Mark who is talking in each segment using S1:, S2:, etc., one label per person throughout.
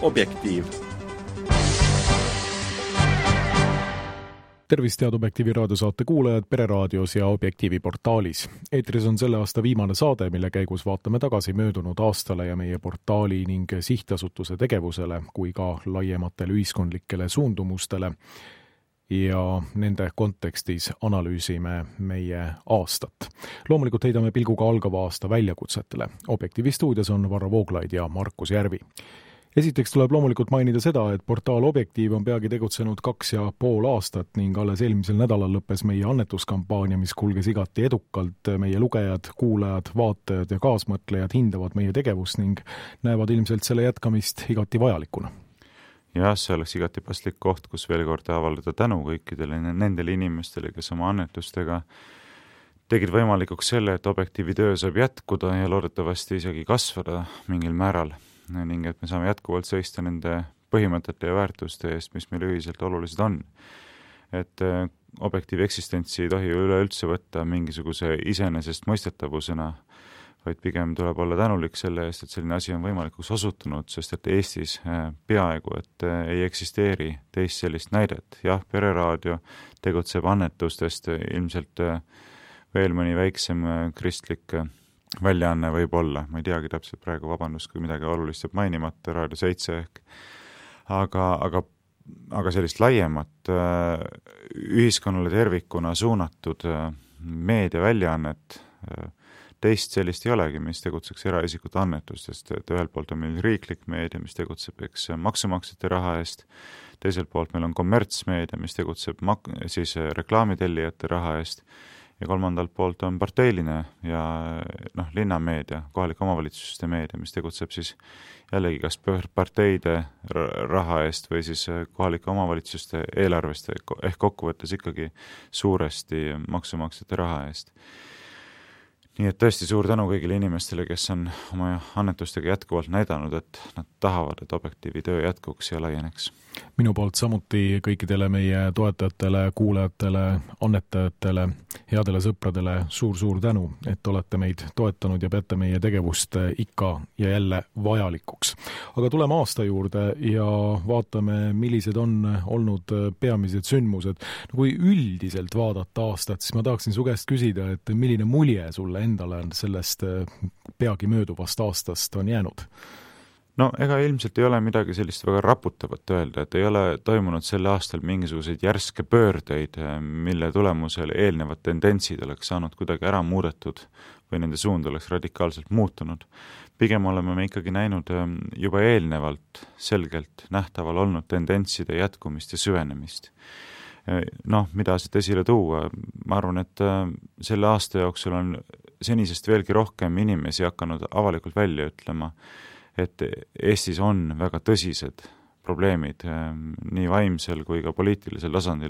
S1: Objektiiv.
S2: Tervist head Objektiivi raadiosaate kuulajad Pereraadios ja Objektiivi portaalis. Eetris on selle aasta viimane saade, mille käigus vaatame tagasi möödunud aastale ja meie portaali ning sihtasutuse tegevusele kui ka laiematele ühiskondlikele suundumustele. Ja nende kontekstis analüüsime meie aastat. Loomulikult heidame pilguga algava aasta väljakutsetele. Objektiivi stuudios on Varro Vooglaid ja Markus Järvi. Esiteks tuleb loomulikult mainida seda, et portaal Objektiiv on peagi tegutsenud 2,5 aastat ning alles eelmisel nädalal lõppes meie annetuskampaania, mis kulges igati edukalt. Meie lugejad, kuulajad, vaatajad ja kaasmõtlejad hindavad meie tegevust ning näevad ilmselt selle jätkamist igati vajalikuna.
S3: Jah, see oleks igati paslik koht, kus veel kord avaldada tänu kõikidele nendele inimestele, kes oma annetustega tegid võimalikuks selle, et Objektiivi töö saab jätkuda ja loodetavasti isegi kasvada mingil määral. Ning et me saame jätkuvalt seista nende põhimõtete ja väärtuste eest, mis meil ühiselt olulised on. Et Objektiivi eksistentsi ei tohi üleüldse võtta mingisuguse iseenesest mõistetavusena, vaid pigem tuleb olla tänulik selle eest, et selline asi on võimalikuks osutunud, sest et Eestis peaaegu, et ei eksisteeri teist sellist näidet. Jah, Pereraadio tegutseb annetustest, ilmselt veel mõni väiksem kristlik väljaanne võib olla, ma ei teagi täpselt praegu, vabandust, kui midagi olulist jääb mainimata, Raadio 7 ehk, aga sellist laiemat ühiskonnale tervikuna suunatud meediaväljaannet, teist sellist ei olegi, mis tegutseks eraisikute annetustest, et ühelt poolt on meil riiklik meedia, mis tegutseb maksumaksjate raha eest, teiselt poolt meil on kommertsmeedia, mis tegutseb siis reklaamitellijate raha eest, ja kolmandalt poolt on parteiline ja linnameedia, kohalike omavalitsuste meedia, mis tegutseb siis jällegi kas parteide raha eest või siis kohalike omavalitsuste eelarvest ehk kokkuvõttes ikkagi suuresti maksumaksjate raha eest. Nii et tõesti suur tänu kõigile inimestele, kes on oma annetustega jätkuvalt näidanud, et nad tahavad, et Objektiivi töö jätkuks ja laieneks.
S2: Minu poolt samuti kõikidele meie toetajatele, kuulajatele, annetajatele, headele sõpradele suur tänu, et olete meid toetanud ja peate meie tegevust ikka ja jälle vajalikuks. Aga tuleme aasta juurde ja vaatame, millised on olnud peamised sündmused. Kui üldiselt vaadata aastat, siis ma tahaksin su käest küsida, et milline mulje sulle endale sellest peagi mööduvast aastast on jäänud?
S3: No ega ilmselt ei ole midagi sellist väga raputavat öelda, et ei ole toimunud selle aastal mingisuguseid järske pöördeid, mille tulemusel eelnevad tendentsid oleks saanud kuidagi ära muudetud või nende suund oleks radikaalselt muutunud. Pigem oleme me ikkagi näinud juba eelnevalt selgelt nähtaval olnud tendentside jätkumist ja süvenemist. Mida siit esile tuua? Ma arvan, et selle aasta jooksul on senisest veelgi rohkem inimesi hakanud avalikult välja ütlema, et Eestis on väga tõsised probleemid nii vaimsel kui ka poliitilisel tasandil.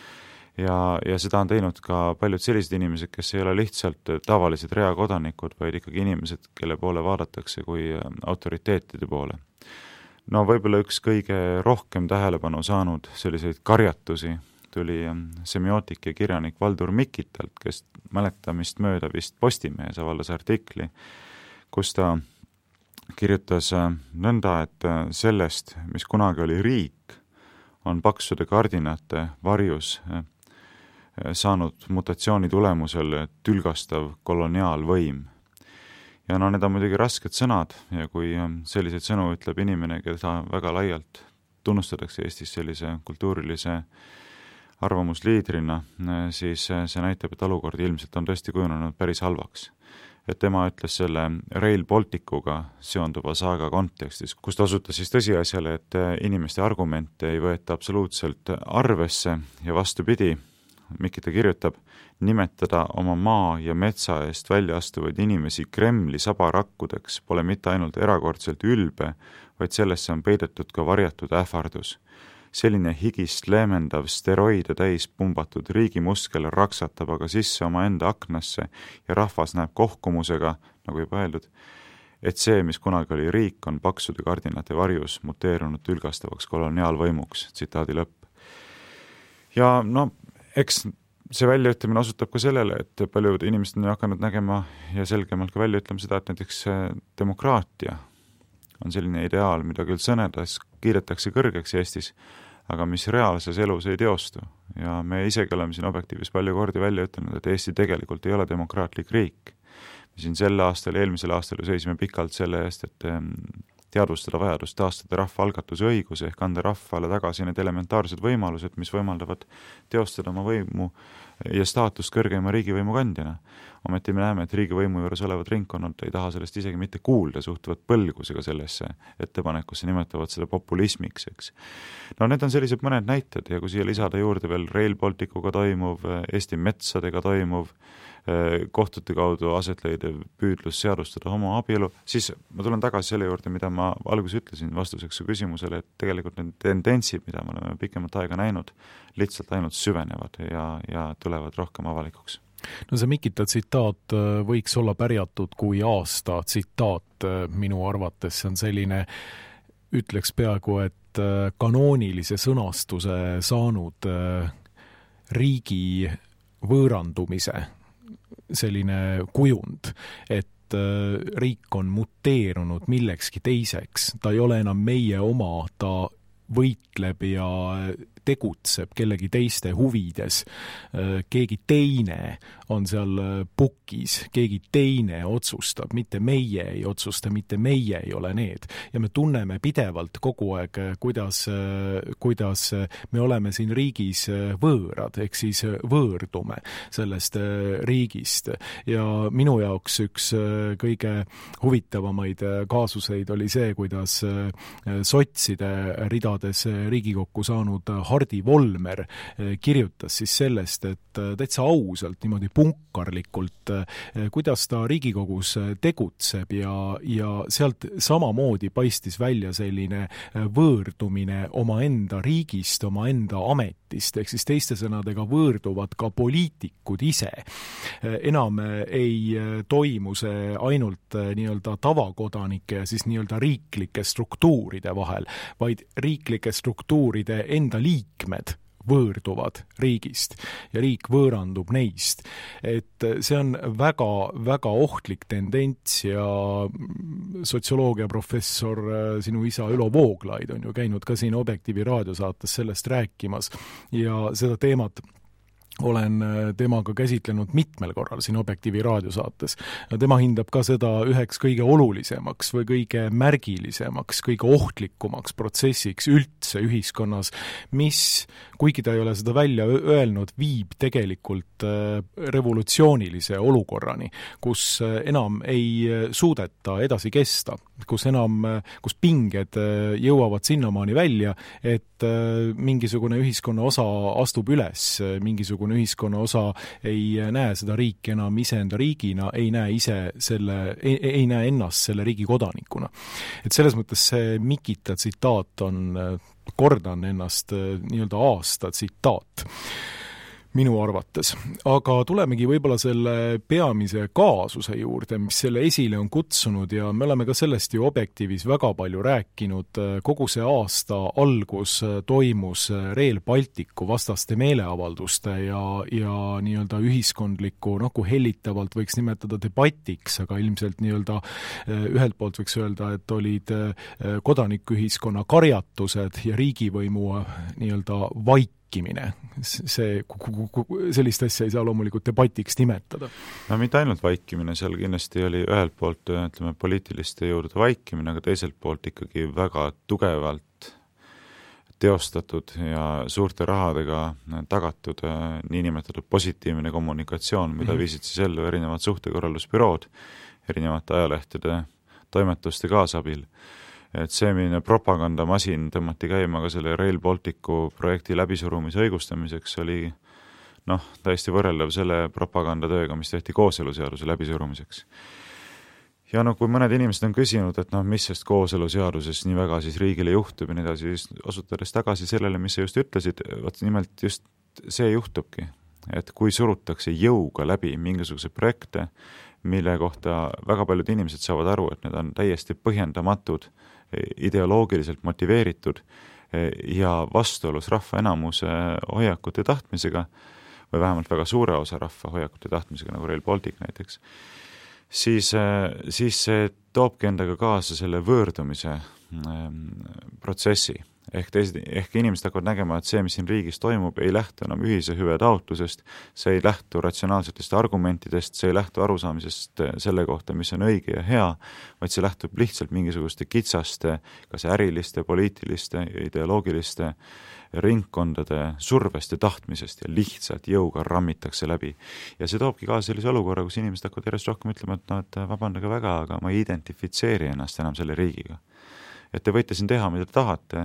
S3: Ja seda on teinud ka paljud sellised inimesed, kes ei ole lihtsalt tavalised reakodanikud, vaid ikkagi inimesed, kelle poole vaadatakse kui autoriteetide poole. Võib-olla üks kõige rohkem tähelepanu saanud selliseid karjatusi tuli semiootik ja kirjanik Valdur Mikitalt, kes mäletamist mööda vist Postimehes avaldas artikli, kus ta kirjutas nõnda, et sellest, mis kunagi oli riik, on paksude kardinate varjus saanud mutatsiooni tulemusel tülgastav koloniaalvõim. Ja need on muidugi rasked sõnad ja kui selliseid sõnu ütleb inimene, keda väga laialt tunnustatakse Eestis sellise kultuurilise arvamusliidrina, siis see näitab, et olukord ilmselt on tõesti kujunenud päris halvaks. Et tema ütles selle Rail Balticuga seonduva saaga kontekstis, kus ta osutas siis tõsiasjale, et inimeste argumente ei võeta absoluutselt arvesse ja vastupidi, Mikita kirjutab, nimetada oma maa ja metsa eest välja astuvaid inimesi Kremli sabarakkudeks pole mitte ainult erakordselt ülbe, vaid sellesse on peidetud ka varjatud ähvardus. Selline higist leemendav steroide täis pumbatud riigimuskel raksatab aga sisse oma enda aknasse ja rahvas näeb kohkumusega, nagu juba öeldud, et see, mis kunagi oli riik, on paksude kardinate varjus muteerunud tülgastavaks koloniaalvõimuks, tsitaadi lõpp. Ja eks see väljaütlemine osutab ka sellele, et paljud inimesed on hakanud nägema ja selgemalt ka välja ütlema seda, et näiteks demokraatia on selline ideaal, mida küll sõnedes kiidetakse kõrgeks Eestis, aga mis reaalses elus ei teostu. Ja me isegi oleme siin Objektiivis palju kordi välja ütelnud, et Eesti tegelikult ei ole demokraatlik riik. Me siin sel aastal, eelmisel aastal seisime pikalt selle eest, et teadvustada vajadust taastada rahvaalgatuse õigus ehk anda rahvale tagasi need elementaarsed võimalused, mis võimaldavad teostada oma võimu ja staatust kõrgeima riigivõimu kandjana. Ometi me näeme, et riigivõimu juures olevad ringkonnad ei taha sellest isegi mitte kuulda, suhtuvad põlgusega sellesse ettepanekusse, nimetavad seda populismiks, eks. No need on sellised mõned näited ja kui siia lisada juurde veel Rail Balticuga toimuv, Eesti metsadega toimuv, kohtute kaudu aset leidev püüdlus seadustada homoabielu, siis ma tulen tagasi selle juurde, mida ma alguses ütlesin vastuseks su küsimusele, et tegelikult need tendentsid, mida me oleme pikemat aega näinud, lihtsalt ainult süvenevad ja tulevad rohkem avalikuks.
S2: No see Mikita tsitaat võiks olla pärjatud kui aasta tsitaat minu arvates, see on selline, ütleks peaaegu, et kanoonilise sõnastuse saanud riigi võõrandumise selline kujund, et riik on muteerunud millekski teiseks, ta ei ole enam meie oma, ta võitleb ja tegutseb kellegi teiste huvides, keegi teine on seal pukis, keegi teine otsustab, mitte meie ei otsusta, mitte meie ei ole need. Ja me tunneme pidevalt kogu aeg, kuidas me oleme siin riigis võõrad, ehk siis võõrdume sellest riigist. Ja minu jaoks üks kõige huvitavamaid kaasuseid oli see, kuidas sotside ridades Riigikokku saanud Hardi Volmer kirjutas siis sellest, et täitsa ausalt, niimoodi punkarlikult, kuidas ta Riigikogus tegutseb ja sealt samamoodi paistis välja selline võõrdumine omaenda riigist, omaenda ametist, ehk siis teiste sõnadega võõrduvad ka poliitikud ise. Enam ei toimu see ainult nii-öelda tavakodanike ja siis nii-öelda riiklike struktuuride vahel, vaid riiklike struktuuride enda liikmed võõrduvad riigist ja riik võõrandub neist. Et see on väga, väga ohtlik tendents ja sotsioloogiaprofessor sinu isa Ülo Vooglaid on ju käinud ka siin Objektiivi raadiosaates sellest rääkimas ja seda teemat olen temaga käsitlenud mitmel korral siin Objektiivi raadiosaates. Tema hindab ka seda üheks kõige olulisemaks või kõige märgilisemaks, kõige ohtlikumaks protsessiks üldse ühiskonnas, mis, kuigi ta ei ole seda välja öelnud, viib tegelikult revolutsioonilise olukorrani, kus enam ei suudeta edasi kesta, kus pinged jõuavad sinnamaani välja, et mingisugune ühiskonna osa astub üles, mingisugune ühiskonna osa ei näe seda riiki enam iseenda riigina, ei näe ennast selle riigi kodanikuna. Et selles mõttes see Mikita tsitaat on, kordan ennast, nii-öelda aasta tsitaat minu arvates. Aga tulemegi võib-olla selle peamise kaasuse juurde, mis selle esile on kutsunud ja me oleme ka sellest ju Objektiivis väga palju rääkinud. Kogu see aasta algus toimus Rail Balticu vastaste meeleavalduste ja nii-öelda ühiskondliku, kui hellitavalt võiks nimetada debatiks, aga ilmselt nii-öelda ühelt poolt võiks öelda, et olid kodanikuühiskonna karjatused ja riigivõimu nii-öelda vaikimine. Sellist asja ei saa loomulikult debatiks nimetada.
S3: No mitte ainult vaikimine, seal kindlasti oli ühelt poolt poliitiliste juurde vaikimine, aga teiselt poolt ikkagi väga tugevalt teostatud ja suurte rahadega tagatud niinimetatud positiivne kommunikatsioon, mida viisid siis ellu erinevad suhtekorraldusbürood, erinevate ajalehtede toimetuste kaasabil. Et see mine propagandamasin tõmmati käima ka selle Rail Balticu projekti läbisurumise õigustamiseks oli täiesti võrreldav selle propagandatööga, mis tehti kooseluseaduse läbisurumiseks. Ja kui mõned inimesed on küsinud, et mis sest kooseluseaduses nii väga siis riigile juhtub ja nii edasi, osutades tagasi sellele, mis sa just ütlesid, nimelt just see juhtubki, et kui surutakse jõuga läbi mingisuguse projekte, mille kohta väga paljud inimesed saavad aru, et need on täiesti põhjendamatud, ideoloogiliselt motiveeritud ja vastuolus rahva enamuse hoiakute tahtmisega või vähemalt väga suure osa rahva hoiakute tahtmisega, nagu Rail Baltic näiteks, siis see toobki endaga kaasa selle võõrdumise protsessi. Ehk inimesed hakkavad nägema, et see, mis siin riigis toimub, ei lähtu enam ühise hüve taotlusest, see ei lähtu ratsionaalsetest argumentidest, see ei lähtu arusaamisest selle kohta, mis on õige ja hea, vaid see lähtub lihtsalt mingisuguste kitsaste, kas äriliste, poliitiliste, ideoloogiliste ringkondade survest ja tahtmisest ja lihtsalt jõuga rammitakse läbi. Ja see toobki kaasa sellise olukorra, kus inimesed hakkavad järjest rohkem ütlema, et vabandage väga, aga ma ei identifitseeri ennast enam selle riigiga. Et te võite siin teha, mida te tahate,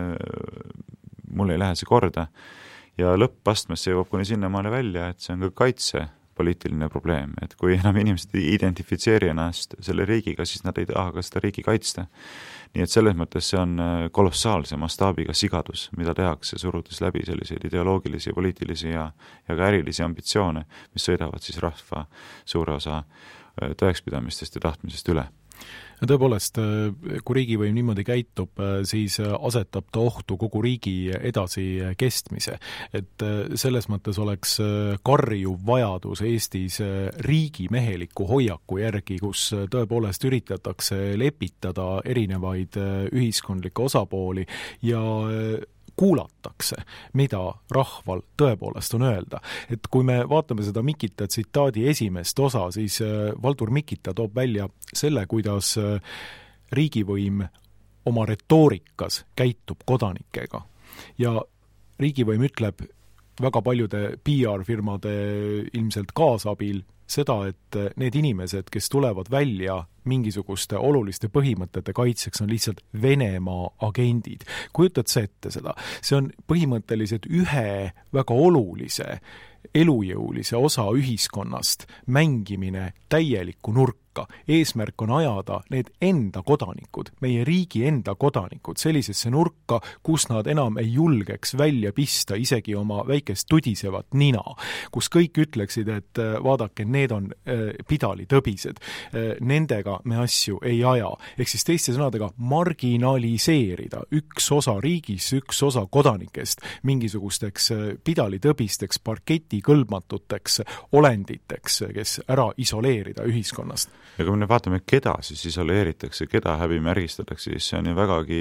S3: mul ei lähe see korda ja lõppastmesse jõuab kuni sinnamaale välja, et see on ka kaitsepoliitiline probleem, et kui enam inimesed ei identifitseeri ennast selle riigiga, siis nad ei taha ka seda riigi kaitsta. Nii et selles mõttes see on kolossaalse mastaabiga sigadus, mida tehakse, surudes läbi selliseid ideoloogilisi, poliitilisi ja ka ärilisi ambitsioone, mis sõidavad siis rahva suure osa tõekspidamistest ja tahtmisest üle.
S2: Tõepoolest, kui riigivõim niimoodi käitub, siis asetab ta ohtu kogu riigi edasi kestmise. Et selles mõttes oleks karjuv vajadus Eestis riigimeheliku hoiaku järgi, kus tõepoolest üritatakse lepitada erinevaid ühiskondlikke osapooli ja kuulatakse, mida rahval tõepoolest on öelda. Et kui me vaatame seda Mikita tsitaadi esimest osa, siis Valdur Mikita toob välja selle, kuidas riigivõim oma retoorikas käitub kodanikega. Ja riigivõim ütleb väga paljude PR-firmade ilmselt kaasabil seda, et need inimesed, kes tulevad välja mingisuguste oluliste põhimõtete kaitseks, on lihtsalt Venemaa agendid. Kujutad sa ette seda? See on põhimõtteliselt ühe väga olulise, elujõulise osa ühiskonnast mängimine täielikku nurka. Eesmärk on ajada need enda kodanikud, meie riigi enda kodanikud sellisesse nurka, kus nad enam ei julgeks välja pista isegi oma väikest tudisevat nina, kus kõik ütleksid, et vaadake, need on pidalitõbised, nendega me asju ei aja. Ehk siis teiste sõnadega marginaliseerida üks osa riigis, üks osa kodanikest mingisugusteks pidalitõbisteks, parketikõlbmatuteks olenditeks, kes ära isoleerida ühiskonnast.
S3: Ja kui me vaatame, keda siis isoleeritakse, keda häbimärgistatakse, siis see on ju vägagi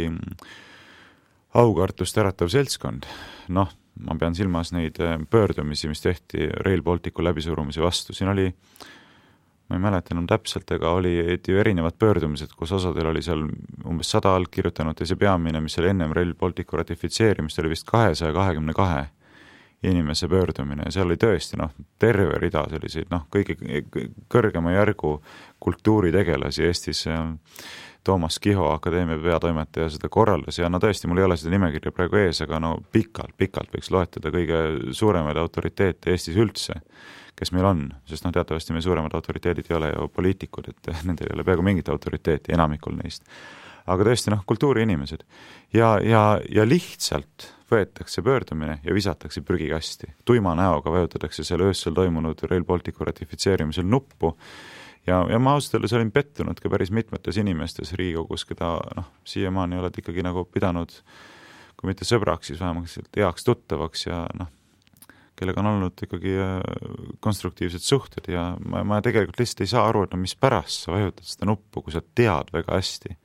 S3: aukartust äratav seltskond. Noh, ma pean silmas neid pöördumisi, mis tehti Rail Balticu läbisurumise vastu. Siin oli, ma ei mäleta enam täpselt, aga oli ju erinevad pöördumised, kus osadel oli seal umbes 100 allkirjutanud ja see peamine, mis oli ennem Rail Balticu ratifitseerimist, oli vist 222 inimese pöördumine ja seal oli tõesti terve rida selliseid kõige kõrgema järgu kultuuritegelasi Eestis. Toomas Kiho, akadeemia peatoimetaja, seda korraldas ja tõesti, mul ei ole seda nimekirja praegu ees, aga pikalt võiks loetada kõige suuremaid autoriteete Eestis üldse, kes meil on, sest teatavasti meie suuremad autoriteedid ei ole ju poliitikud, et nendel ei ole peaaegu mingit autoriteeti enamikul neist. Aga tõesti, kultuuriinimesed ja lihtsalt võetakse pöördumine ja visatakse prügikasti. Tuima näoga vajutatakse seal öössel toimunud Rail Balticu ratifitseerimisel nuppu ja ma ausalt öeldes olin pettunud ka päris mitmetes inimestes Riigikogus, keda siiamaani oled ikkagi pidanud, kui mitte sõbraks, siis vähemalt heaks tuttavaks ja kellega on olnud ikkagi konstruktiivsed suhted ja ma tegelikult lihtsalt ei saa aru, et mis pärast sa vajutad seda nuppu, kui sa tead väga hästi,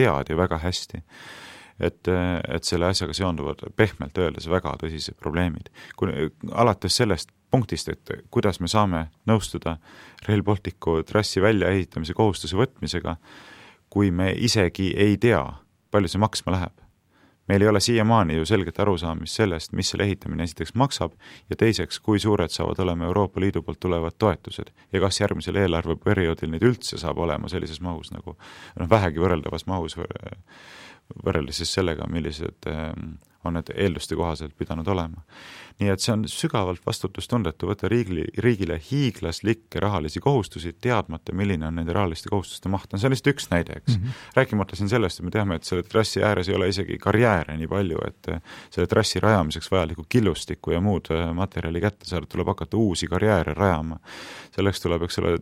S3: et selle asjaga seonduvad pehmelt öeldes väga tõsised probleemid. Alates sellest punktist, et kuidas me saame nõustuda Rail Balticu trassi väljaehitamise kohustuse võtmisega, kui me isegi ei tea, palju see maksma läheb. Meil ei ole siiamaani ju selget arusaamist sellest, mis selle ehitamine esiteks maksab ja teiseks, kui suured saavad olema Euroopa Liidu poolt tulevad toetused ja kas järgmisel eelarveperioodil neid üldse saab olema sellises mahus vähegi võrreldavas mahus võrreldes siis sellega, millised on need eelduste kohaselt pidanud olema. Nii et see on sügavalt vastutustundetu võtta riigile hiiglaslikke rahalisi kohustusi, teadmata, milline on nende rahaliste kohustuste maht. See on lihtsalt üks näide, eks. Rääkimata siin sellest, et me teame, et selle trassi ääres ei ole isegi karjääre nii palju, et selle trassi rajamiseks vajaliku killustiku ja muud materjali kätte saada, tuleb hakata uusi karjääre rajama. Selleks tuleb, eks ole,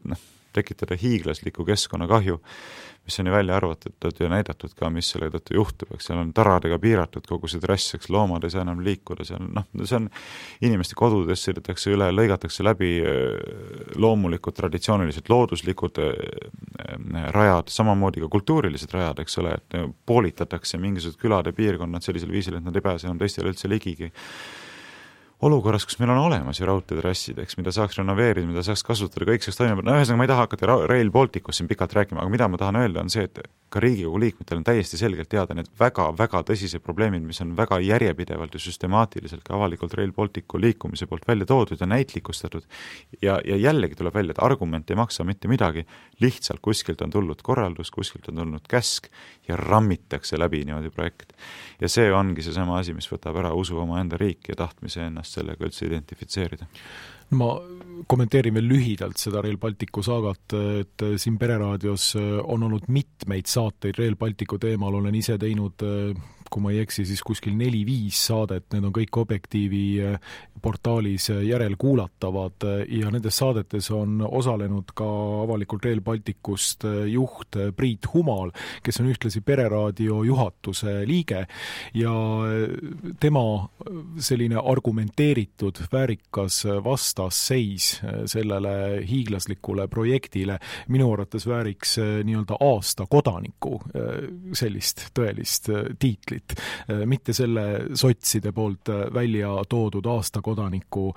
S3: tekitada hiiglaslikku keskkonnakahju, mis on ju välja arvatud ja näidatud ka, mis selle tõttu juhtub, eks seal on taradega piiratud kogu see trass, eks loomad ei saa enam liikuda, see on inimeste kodudes sõidetakse üle, lõigatakse läbi loomulikud, traditsioonilised looduslikud rajad, samamoodi ka kultuurilised rajad, eks ole, et poolitatakse mingisugused külade piirkonnad sellisel viisil, et nad ei pääse enam teistele üldse ligigi. Olukorras, kus meil on olemas ju raudteetrassid, eks, mida saaks renoveerida, mida saaks kasutada, kõik saaks toimima. No ühesõnaga ma ei taha hakata Rail Balticus siin pikalt rääkima, aga mida ma tahan öelda on see, et ka Riigikogu liikmetel on täiesti selgelt teada need väga-väga tõsised probleemid, mis on väga järjepidevalt ja süstemaatiliselt ka avalikult Rail Balticu liikumise poolt välja toodud ja näitlikustatud. Ja jällegi tuleb välja, et argument ei maksa mitte midagi, lihtsalt kuskilt on tulnud korraldus, kuskilt on tulnud käsk ja rammitakse läbi niimoodi projekt. Ja see ongi seesama asi, mis võtab ära usu oma enda riiki ja tahtmise ennast sellega üldse identifitseerida.
S2: Ma kommenteerin veel lühidalt seda Rail Balticu saagat, et siin Pereraadios on olnud mitmeid saateid Rail Balticu teemal, olen ise teinud, kui ma ei eksi, siis kuskil 4-5 saadet, need on kõik Objektiivi portaalis järelkuulatavad ja nendes saadetes on osalenud ka avalikult Rail Balticust juht Priit Humal, kes on ühtlasi Pereraadio juhatuse liige ja tema selline argumenteeritud, väärikas vastasseis sellele hiiglaslikule projektile minu arvates vääriks nii-öelda aasta kodaniku sellist tõelist tiitlit. Mitte selle sotside poolt välja toodud aasta kodaniku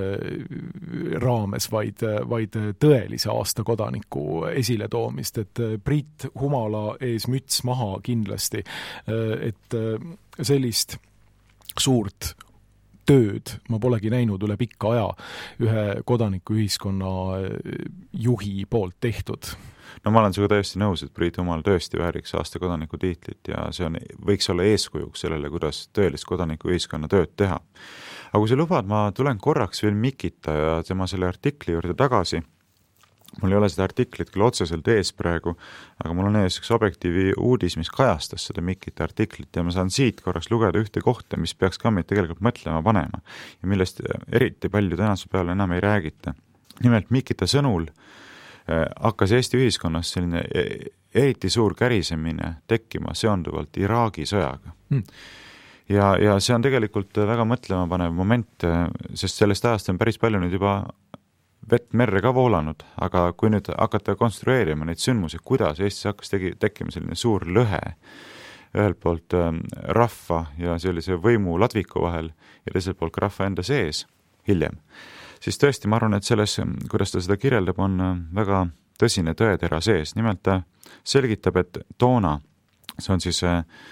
S2: raames, vaid tõelise aasta kodaniku esiletoomist, et Priit Humala ees müts maha kindlasti, et sellist suurt tööd ma polegi näinud üle pikka aja ühe kodanikuühiskonna juhi poolt tehtud.
S3: No ma olen sinuga täiesti nõus, et Priit Humal tõesti vääriks aasta kodaniku tiitlit ja see võiks olla eeskujuks sellele, kuidas tõelist kodanikuühiskonna tööd teha. Aga kui sa lubad, ma tulen korraks veel Mikita ja tema selle artikli juurde tagasi. Mul ei ole seda artiklit küll otseselt ees praegu, aga mul on ees üks Objektiivi uudis, mis kajastas seda Mikita artiklit ja ma saan siit korraks lugeda ühte kohta, mis peaks ka meid tegelikult mõtlema panema ja millest eriti palju tänase peale enam ei räägita. Nimelt Mikita sõnul hakkas Eesti ühiskonnas selline eriti suur kärisemine tekkima seonduvalt Iraagi sõjaga. Ja see on tegelikult väga mõtlema panev moment, sest sellest ajast on päris palju nüüd juba vett merre ka voolanud, aga kui nüüd hakata konstrueerima neid sündmusi, kuidas Eestis hakkas tekkima selline suur lõhe ühelt poolt rahva ja sellise võimu ladviku vahel ja teiselt poolt ka rahva enda sees hiljem, siis tõesti ma arvan, et selles, kuidas ta seda kirjeldab, on väga tõsine tõetera sees. Nimelt ta selgitab, et toona, see on siis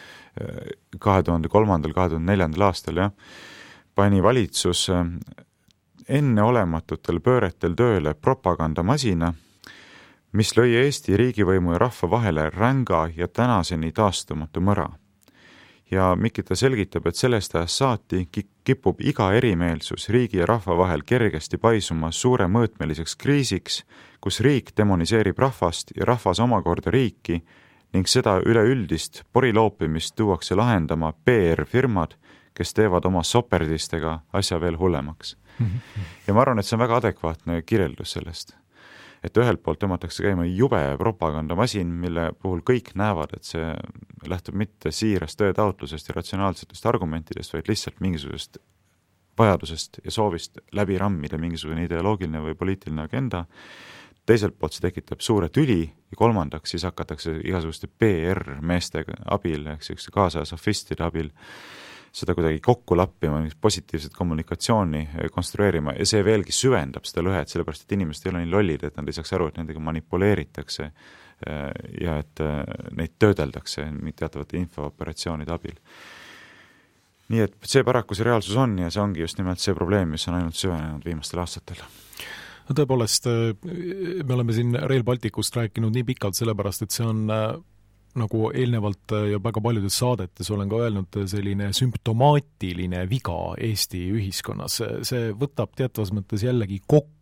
S3: 2003-2004 aastal, pani valitsus enneolematutel pööretel tööle propagandamasina, mis lõi Eesti riigivõimu ja rahva vahele ränga ja tänaseni taastumatu mõra. Ja Mikita selgitab, et sellest ajast saati kipub iga erimeelsus riigi ja rahva vahel kergesti paisuma suuremõõtmeliseks kriisiks, kus riik demoniseerib rahvast ja rahvas omakorda riiki ning seda üleüldist poriloopimist tuuakse lahendama PR-firmad, kes teevad oma soperdistega asja veel hullemaks. Ja ma arvan, et see on väga adekvaatne kirjeldus sellest. Et ühelt poolt tõmmatakse käima jube propagandamasin, mille puhul kõik näevad, et see lähtub mitte siirast töötaotlusest ja ratsionaalsetest argumentidest, vaid lihtsalt mingisugusest vajadusest ja soovist läbi rammida mingisugune ideoloogiline või poliitiline agenda. Teiselt poolt see tekitab suure tüli ja kolmandaks siis hakatakse igasuguste PR-meeste abil, ehk kaasaja sofistide abil seda kuidagi kokku lappima, positiivset kommunikatsiooni konstrueerima ja see veelgi süvendab seda lõhet, sellepärast et inimesed ei ole nii lollid, et nad ei saaks aru, et nendega manipuleeritakse ja et neid töödeldakse teatavate infooperatsioonide abil. Nii et see paraku see reaalsus on ja see ongi just nimelt see probleem, mis on ainult süvenenud viimastel aastatel.
S2: No tõepoolest, me oleme siin Rail Balticust rääkinud nii pikalt sellepärast, et see on nagu eelnevalt ja väga paljudes saadetes olen ka öelnud, selline sümptomaatiline viga Eesti ühiskonnas. See võtab teatavas mõttes jällegi kokku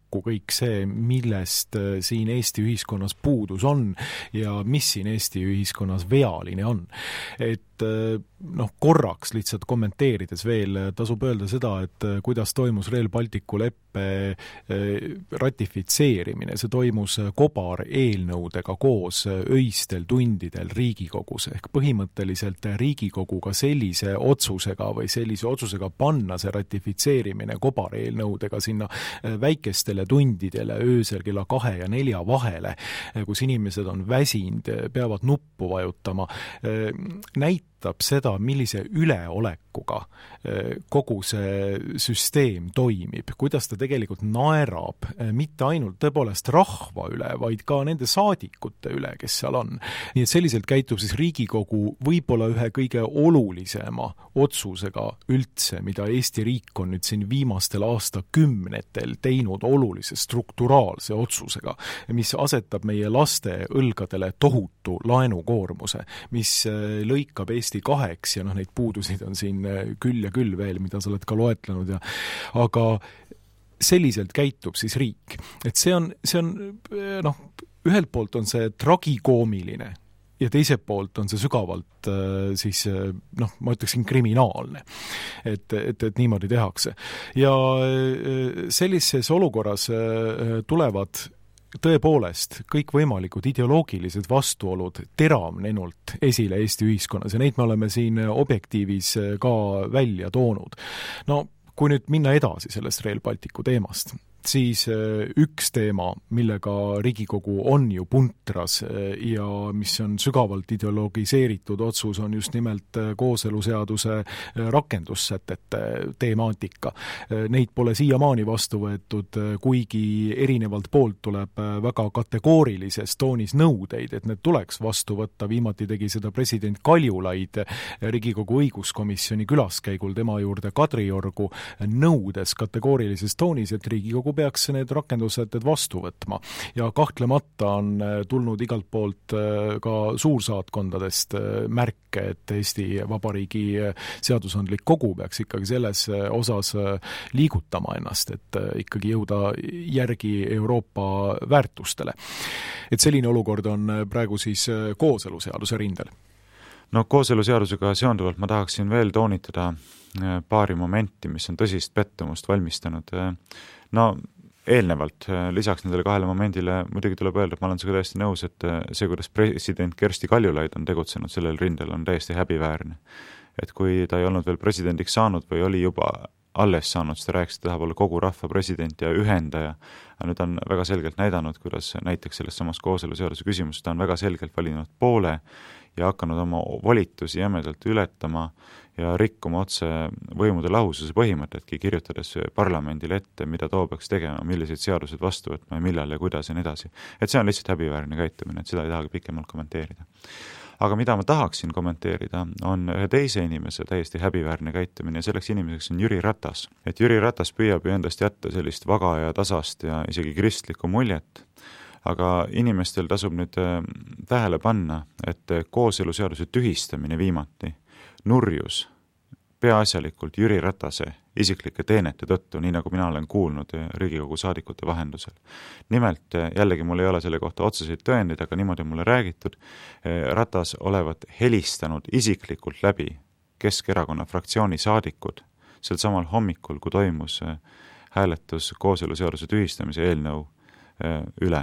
S2: kokku kõik see, millest siin Eesti ühiskonnas puudus on ja mis siin Eesti ühiskonnas vealine on. Et korraks lihtsalt kommenteerides veel tasub öelda seda, et kuidas toimus Rail Balticu leppe ratifitseerimine. See toimus kobareelnõudega koos öistel tundidel Riigikogus. Ehk põhimõtteliselt Riigikoguga sellise otsusega panna see ratifitseerimine kobareelnõudega sinna väikestele tundidele öösel kella 2 ja 4 vahele, kus inimesed on väsinud, peavad nuppu vajutama, näitab seda, millise üleolekuga kogu see süsteem toimib, kuidas ta tegelikult naerab mitte ainult tõepoolest rahva üle, vaid ka nende saadikute üle, kes seal on. Nii et selliselt käitub siis Riigikogu võib-olla ühe kõige olulisema otsusega üldse, mida Eesti riik on nüüd siin viimastel aastakümnetel teinud olulise strukturaalse otsusega, mis asetab meie laste õlgadele tohutu laenukoormuse, mis lõikab Eesti kaheks ja neid puudusid on siin küll ja küll veel, mida sa oled ka loetlenud aga selliselt käitub siis riik. Et see on ühelt poolt on see tragikoomiline ja teiselt poolt on see sügavalt ma ütleksin kriminaalne, et niimoodi tehakse. Ja sellises olukorras tulevad tõepoolest kõikvõimalikud ideoloogilised vastuolud teravnenult esile Eesti ühiskonnas ja neid me oleme siin Objektiivis ka välja toonud. Kui nüüd minna edasi sellest Rail Balticu teemast, siis üks teema, millega Riigikogu on ju puntras ja mis on sügavalt ideologiseeritud otsus, on just nimelt kooseluseaduse rakendussätete temaatika. Neid pole siiamaani vastu võetud, kuigi erinevalt poolt tuleb väga kategoorilises toonis nõudeid, et need tuleks vastu võtta. Viimati tegi seda president Kaljulaid Riigikogu õiguskomisjoni külaskäigul tema juurde Kadriorgu, nõudes kategoorilises toonis, et Riigikogu peaks need rakendussätted vastu võtma. Ja kahtlemata on tulnud igalt poolt ka suursaatkondadest märke, et Eesti Vabariigi seadusandlik kogu peaks ikkagi selles osas liigutama ennast, et ikkagi jõuda järgi Euroopa väärtustele. Et selline olukord on praegu siis kooseluseaduse rindel.
S3: Kooseluseadusega seonduvalt ma tahaksin veel toonitada paari momenti, mis on tõsist pettumust valmistanud. Eelnevalt, lisaks nendele 2 momendile muidugi tuleb öelda, et ma olen sinuga täiesti nõus, et see, kuidas president Kersti Kaljulaid on tegutsenud sellel rindel, on täiesti häbiväärne. Et kui ta ei olnud veel presidendiks saanud või oli juba alles saanud, siis ta rääkis, et tahab olla kogu rahva president ja ühendaja. Nüüd on väga selgelt näidanud, kuidas näiteks selles samas kooseluseaduse küsimuses ta on väga selgelt valinud poole ja hakanud oma volitusi jämedalt ületama ja rikkuma otse võimude lahususe põhimõtetki, kirjutades parlamendile ette, mida too peaks tegema, milliseid seadused vastu võtma ja millal ja kuidas ja nii edasi. Et see on lihtsalt häbiväärne käitumine, et seda ei tahagi pikemalt kommenteerida. Aga mida ma tahaksin kommenteerida, on ühe teise inimese täiesti häbiväärne käitumine ja selleks inimeseks on Jüri Ratas. Et Jüri Ratas püüab ju endast jätta sellist vaga ja tasast ja isegi kristlikku muljet, aga inimestel tasub nüüd tähele panna, et kooseluseaduse tühistamine viimati nurjus peaasjalikult Jüri Ratase isiklike teenete tõttu, nii nagu mina olen kuulnud Riigikogu saadikute vahendusel. Nimelt, jällegi mul ei ole selle kohta otseseid tõendeid, aga niimoodi mulle räägitud, Ratas olevat helistanud isiklikult läbi Keskerakonna fraktsiooni saadikud sel samal hommikul, kui toimus hääletus kooseluseaduse tühistamise eelnõu üle.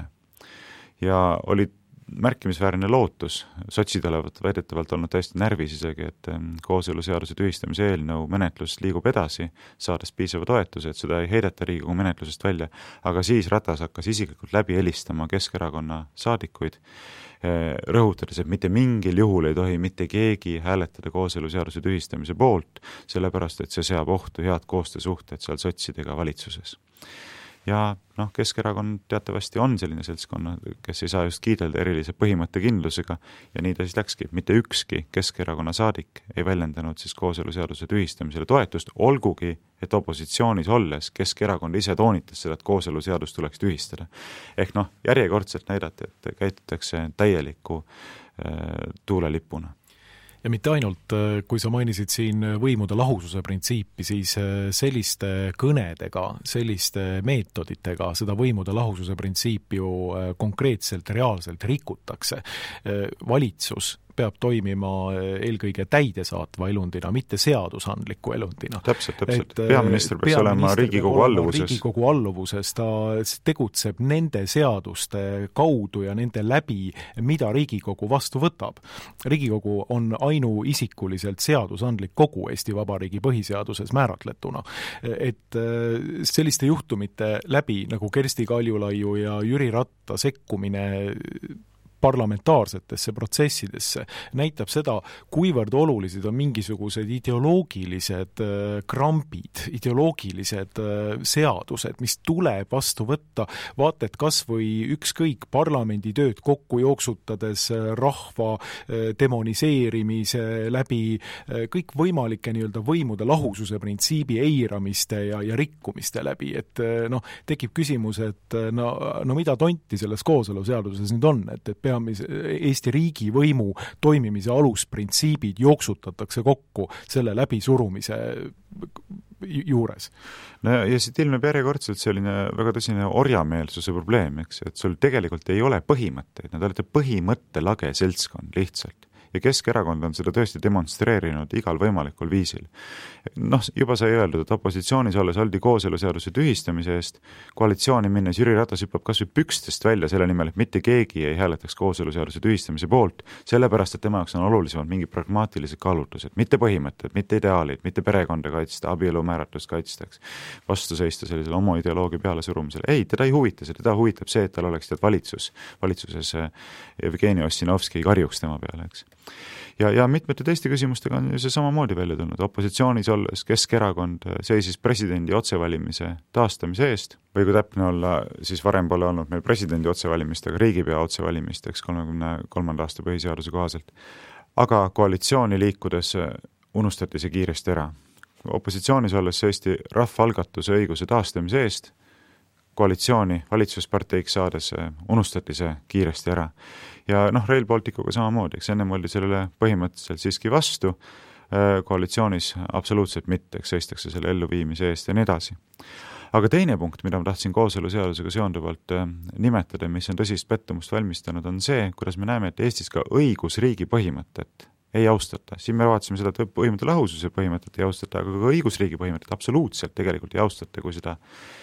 S3: Ja oli märkimisväärne lootus, sotsid olevat väidetavalt olnud täiesti närvis isegi, et kooseluseaduse tühistamise eelnõu menetlus liigub edasi, saades piisava toetuse, et seda ei heideta Riigikogu menetlusest välja, aga siis Ratas hakkas isiklikult läbi helistama Keskerakonna saadikuid, rõhutades, et mitte mingil juhul ei tohi mitte keegi hääletada kooseluseaduse tühistamise poolt, sellepärast, et see seab ohtu head koostöösuhted seal sotsidega valitsuses. Ja Keskerakond teatavasti on selline seltskonna, kes ei saa just kiidelda erilise põhimõttekindlusega ja nii ta siis läkski. Mitte ükski Keskerakonna saadik ei väljendanud siis kooseluseaduse tühistamisele toetust, olgugi, et opositsioonis olles Keskerakond ise toonitas seda, et kooseluseadus tuleks tühistada. Ehk järjekordselt näidati, et käitutakse täieliku tuulelipuna.
S2: Ja mitte ainult, kui sa mainisid siin võimude lahususe printsiipi, siis selliste kõnedega, selliste meetoditega seda võimude lahususe printsiipi ju konkreetselt, reaalselt rikutakse. Valitsus peab toimima eelkõige täidesaatva elundina, mitte seadusandliku elundina.
S3: Täpselt. Peaminister peaks olema Riigikogu alluvuses.
S2: Ta tegutseb nende seaduste kaudu ja nende läbi, mida Riigikogu vastu võtab. Riigikogu on ainuisikuliselt seadusandlik kogu Eesti Vabariigi põhiseaduses määratletuna. Et selliste juhtumite läbi, nagu Kersti Kaljulaiu ja Jüri Ratta sekkumine parlamentaarsetesse protsessidesse, näitab seda, kuivõrd olulised on mingisugused ideoloogilised krambid, ideoloogilised seadused, mis tuleb vastu võtta, vaata, et kas või ükskõik parlamendi tööd kokku jooksutades rahva demoniseerimise läbi kõik võimalike nii-öelda võimude lahususe printsiibi eiramiste ja rikkumiste läbi, et tekib küsimus, et no mida tonti selles kooseluseaduses nüüd on, et Eesti riigi võimu toimimise alusprintsiibid jooksutatakse kokku selle läbisurumise juures.
S3: No ja siit ilmneb järjekordselt selline väga tõsine orjameelsuse probleem, eks, et sul tegelikult ei ole põhimõtteid, nad olete põhimõttelage seltskond lihtsalt. Ja Keskerakond on seda tõesti demonstreerinud igal võimalikul viisil. Juba sai öeldud, et opositsioonis olles oldi kooseluseaduse tühistamise eest, koalitsiooni minnes Jüri Ratas hüppab kas või pükstest välja selle nimel, et mitte keegi ei hääletaks kooseluseaduse tühistamise poolt, sellepärast, et tema jaoks on olulisemad mingi pragmaatilised kaalutlused, mitte põhimõtted, mitte ideaalid, mitte perekonda kaitsta, abielu määratlust kaitstaks, vastu seista sellisele homoideoloogia peale surumisele. Ei, teda ei huvita see, teda huvitab see, et tal oleks valitsuses Jevgeni Ossinovski karjuks tema peale, eks. Ja mitmete teiste küsimustega on see samamoodi välja tulnud. Opositsioonis olles Keskerakond seisis presidendi otsevalimise taastamise eest, või kui täpne olla, siis varem pole olnud meil presidendi otsevalimist, aga riigipea otsevalimist, eks 33. aasta põhiseaduse kohaselt. Aga koalitsiooni liikudes unustati see kiiresti ära. Opositsioonis olles seisti rahvaalgatuse õiguse taastamise eest, koalitsiooni valitsusparteiks saades unustati see kiiresti ära. Ja Rail Balticuga samamoodi, eks ennem oli sellele põhimõtteliselt siiski vastu, koalitsioonis absoluutselt mitte, eks seistakse selle elluviimise eest ja nii edasi. Aga teine punkt, mida ma tahtsin kooseluseadusega seonduvalt nimetada, mis on tõsist pettumust valmistanud, on see, kuidas me näeme, et Eestis ka õigusriigi põhimõtet ei austata. Siin me vaatasime seda, et põhimõtte lahususe põhimõtet ei austata, aga ka õigusriigi põhimõtet absoluutselt tegelikult ei austata, kui seda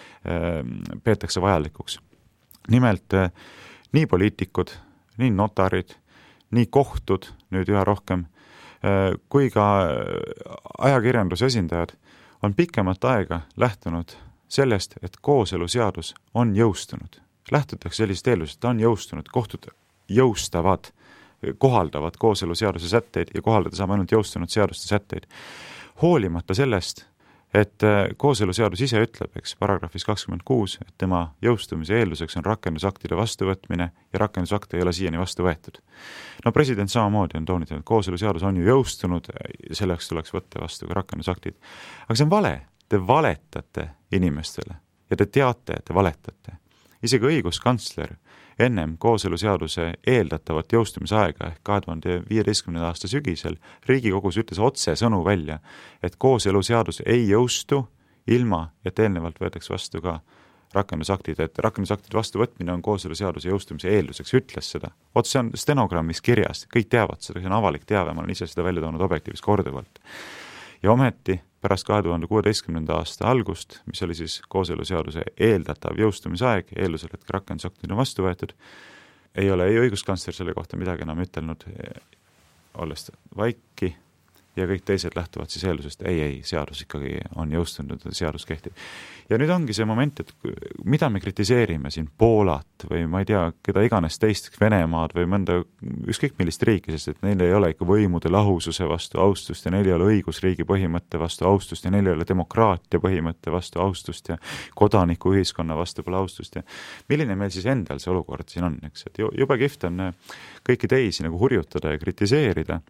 S3: peetakse vajalikuks. Nimelt nii poliitikud, nii notarid, nii kohtud nüüd üha rohkem, kui ka ajakirjanduse esindajad on pikemat aega lähtunud sellest, et kooseluseadus on jõustunud. Lähtutakse sellist eeldusest, et on jõustunud, kohtud jõustavad, kohaldavad kooseluseaduse sätteid ja kohaldada saab ainult jõustunud seaduste sätteid. Hoolimata sellest, et kooseluseadus ise ütleb, eks, paragrahvis 26, et tema jõustumise eelduseks on rakendusaktide vastuvõtmine ja rakendusakte ei ole siiani vastu võetud. President samamoodi on toonitanud, et kooseluseadus on ju jõustunud ja selleks tuleks võtta vastu ka rakendusaktid. Aga see on vale. Te valetate inimestele ja te teate, et te valetate. Isegi õiguskantsler ennem kooseluseaduse eeldatavat jõustumise aega ehk 2015. aasta sügisel Riigikogus ütles otse sõnu välja, et kooseluseadus ei jõustu ilma, et eelnevalt võetakse vastu ka rakendusaktid, et rakendusaktide vastuvõtmine on kooseluseaduse jõustumise eelduseks, ütles seda. Otse on stenogrammis kirjas, kõik teavad seda, see on avalik teave, ma olen ise seda välja toonud objektiivis korduvalt. Ja ometi pärast 2016. aasta algust, mis oli siis kooseluseaduse eeldatav jõustumise aeg, eeldusel, et rakendusaktid on vastu võetud, ei ole ei õiguskantsler selle kohta midagi enam ütelnud, olles vaiki, ja kõik teised lähtuvad siis eeldusest, ei, seadus ikkagi on jõustunud, seadus kehtib. Ja nüüd ongi see moment, et mida me kritiseerime siin Poolat või ma ei tea, keda iganes teist, Venemaad või mõnda ükskõik millist riiki, sest et neil ei ole ikka võimude lahususe vastu austust ja neil ei ole õigusriigi põhimõtte vastu austust ja neil ei ole demokraatia põhimõtte vastu austust ja kodanikuühiskonna vastu pole austust ja milline meil siis endal see olukord siin on, eks, et jube kihvt on kõiki teisi nagu hurjutada ja kritiseerida,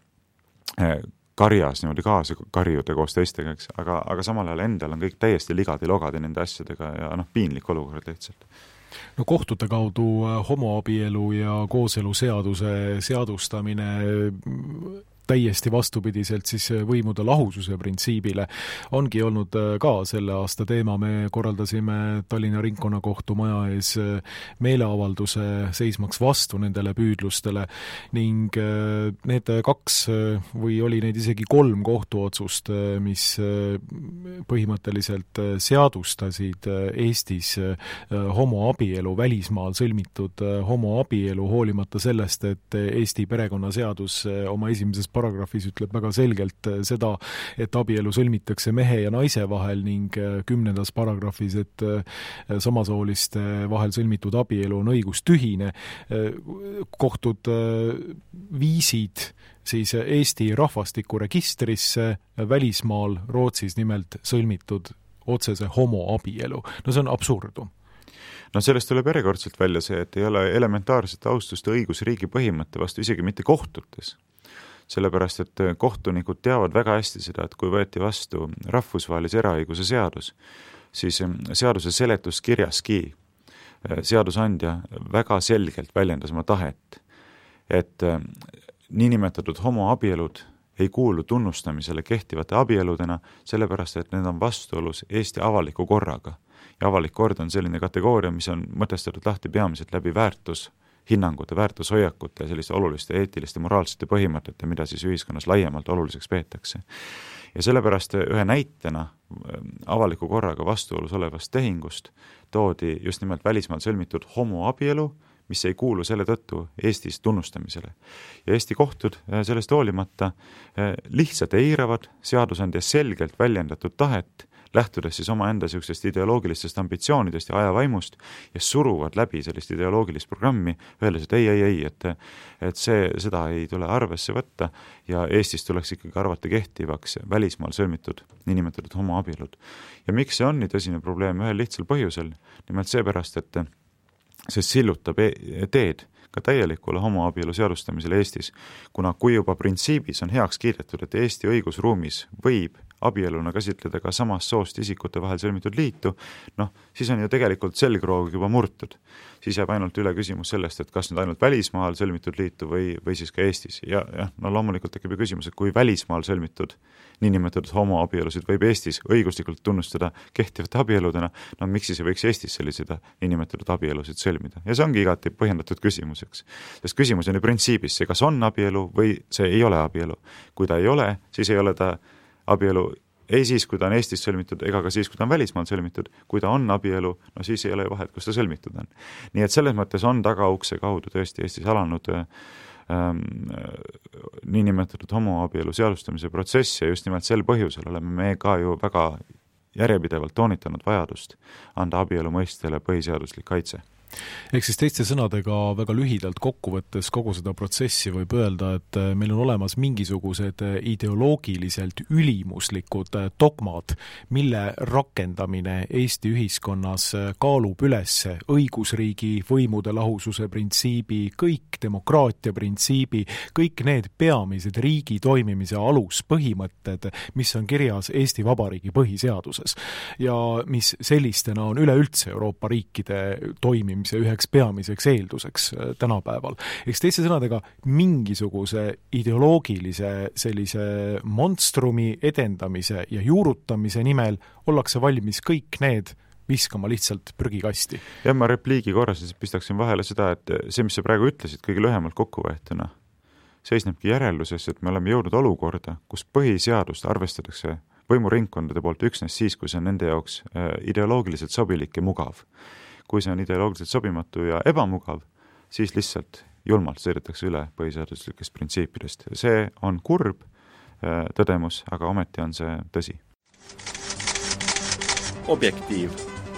S3: karjas niimoodi kaasa karjuda koos teistega, eks, aga samal ajal endal on kõik täiesti ligadi-logadi nende asjadega ja piinlik olukord lihtsalt.
S2: Kohtute kaudu homoabielu ja kooseluseaduse seadustamine täiesti vastupidiselt siis võimude lahususe printsiibile ongi olnud ka selle aasta teema. Me korraldasime Tallinna Ringkonnakohtu maja ees meeleavalduse seismaks vastu nendele püüdlustele ning need 2 või oli neid isegi 3 kohtuotsust, mis põhimõtteliselt seadustasid Eestis homoabielu, välismaal sõlmitud homoabielu, hoolimata sellest, et Eesti perekonnaseadus oma esimeses paragrahvis ütleb väga selgelt seda, et abielu sõlmitakse mehe ja naise vahel ning 10. paragrahvis, et samasooliste vahel sõlmitud abielu on õigustühine. Kohtud viisid siis Eesti rahvastikuregistrisse välismaal Rootsis nimelt sõlmitud otsese homoabielu. No see on absurdum.
S3: No sellest tuleb järjekordselt välja see, et ei ole elementaarset austust õigusriigi põhimõtte vastu isegi mitte kohtutes. Sellepärast, et kohtunikud teavad väga hästi seda, et kui võeti vastu rahvusvahelise eraõiguse seadus, siis seaduse seletuskirjaski seadusandja väga selgelt väljendas oma tahet, et niinimetatud homoabielud ei kuulu tunnustamisele kehtivate abieludena, sellepärast, et need on vastuolus Eesti avaliku korraga. Ja avalik kord on selline kategooria, mis on mõtestatud lahti peamiselt läbi väärtushinnangute, väärtushoiakute ja selliste oluliste eetiliste, moraalsete põhimõtete, mida siis ühiskonnas laiemalt oluliseks peetakse. Ja sellepärast ühe näitena avaliku korraga vastuolus olevast tehingust toodi just nimelt välismaal sõlmitud homoabielu, mis ei kuulu selle tõttu Eestis tunnustamisele. Ja Eesti kohtud sellest hoolimata lihtsalt eiravad seadusandja selgelt väljendatud tahet, lähtudes siis omaenda sellisest ideoloogilistest ambitsioonidest ja ajavaimust ja suruvad läbi sellist ideoloogilist programmi, öeldes, et ei, et seda ei tule arvesse võtta ja Eestis tuleks ikkagi arvata kehtivaks välismaal sõlmitud niinimetatud homoabielud. Ja miks see on nii tõsine probleem? Ühel lihtsal põhjusel, nimelt seepärast, et see sillutab teed ka täielikule homoabielu seadustamisele Eestis, kuna kui juba printsiibis on heaks kiidetud, et Eesti õigusruumis võib abieluna käsitleda ka samast soost isikute vahel sõlmitud liitu, siis on ju tegelikult selgroog juba murtud. Siis jääb ainult üle küsimus sellest, et kas nüüd ainult välismaal sõlmitud liitu või siis ka Eestis. Ja loomulikult tekib ju küsimus, et kui välismaal sõlmitud niinimetatud homoabielusid võib Eestis õiguslikult tunnustada kehtivate abieludena, miks siis ei võiks Eestis sellised niinimetatud abielusid sõlmida? Ja see ongi igati põhjendatud küsimuseks. Sest küsimus on ju printsiibis see, kas on abielu või see ei ole abielu. Kui ta ei ole, siis ei ole ta abielu ei siis, kui ta on Eestis sõlmitud, ega ka siis, kui ta on välismaal sõlmitud. Kui ta on abielu, siis ei ole vahet, kus ta sõlmitud on. Nii et selles mõttes on tagaukse kaudu tõesti Eestis alanud niinimetatud homoabielu seadustamise protsess ja just nimelt sel põhjusel oleme me ka ju väga järjepidevalt toonitanud vajadust anda abielu mõistele põhiseaduslik kaitse.
S2: Ehk siis teiste sõnadega väga lühidalt kokkuvõttes kogu seda protsessi võib öelda, et meil on olemas mingisugused ideoloogiliselt ülimuslikud dogmad, mille rakendamine Eesti ühiskonnas kaalub üles õigusriigi, võimude lahususe printsiibi, kõik demokraatia printsiibi, kõik need peamised riigi toimimise aluspõhimõtted, mis on kirjas Eesti Vabariigi põhiseaduses ja mis sellistena on üleüldse Euroopa riikide toimimise üheks peamiseks eelduseks tänapäeval. Eks teiste sõnadega mingisuguse ideoloogilise sellise monstrumi edendamise ja juurutamise nimel ollakse valmis kõik need viskama lihtsalt prügikasti.
S3: Ja ma repliigi korras pistaksin vahele seda, et see, mis sa praegu ütlesid kõige lühemalt kokkuvõetuna, seisnebki järelduses, et me oleme jõudnud olukorda, kus põhiseadust arvestatakse võimuringkondade poolt üksnes siis, kui see on nende jaoks ideoloogiliselt sobilik ja mugav. Kui see on ideoloogiliselt sobimatu ja ebamugav, siis lihtsalt julmalt sõidetakse üle põhiseaduslikest printsiipidest. See on kurb tõdemus, aga ometi on see tõsi.
S1: Objektiiv.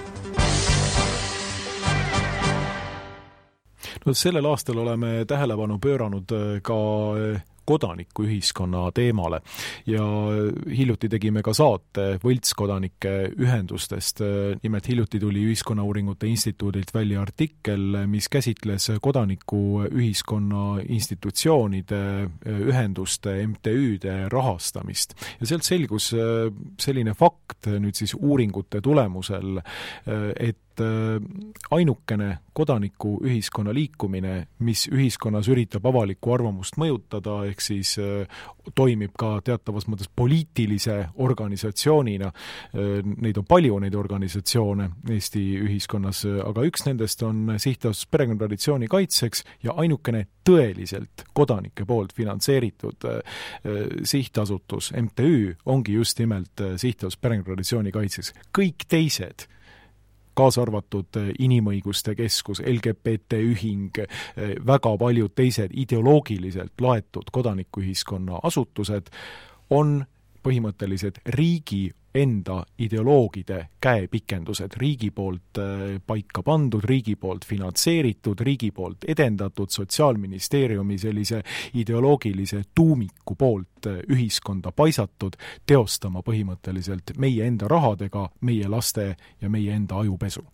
S2: Sellel aastal oleme tähelepanu pööranud ka kodanikuühiskonna teemale ja hiljuti tegime ka saate võltskodanike ühendustest. Nimelt hiljuti tuli Ühiskonnauuringute Instituudilt välja artikkel, mis käsitles kodanikuühiskonna institutsioonide, ühenduste, MTÜ-de rahastamist. Ja sealt selgus selline fakt nüüd siis uuringute tulemusel, et et ainukene kodanikuühiskonna liikumine, mis ühiskonnas üritab avalikku arvamust mõjutada, ehk siis toimib ka teatavas mõttes poliitilise organisatsioonina. Neid on palju, neid organisatsioone Eesti ühiskonnas, aga üks nendest on Sihtasutus Perekonnatraditsiooni kaitseks ja ainukene tõeliselt kodanike poolt finantseeritud sihtasutus, MTÜ, ongi just nimelt Sihtasutus Perekonnatraditsiooni kaitseks. Kõik teised, kaasa arvatud Inimõiguste Keskus, LGBT ühing, väga paljud teised ideoloogiliselt laetud kodanikuühiskonna asutused on põhimõtteliselt riigi enda ideoloogide käepikendused, riigi poolt paika pandud, riigi poolt finantseeritud, riigi poolt edendatud, Sotsiaalministeeriumi sellise ideoloogilise tuumiku poolt ühiskonda paisatud, teostama põhimõtteliselt meie enda rahadega meie laste ja meie enda ajupesu.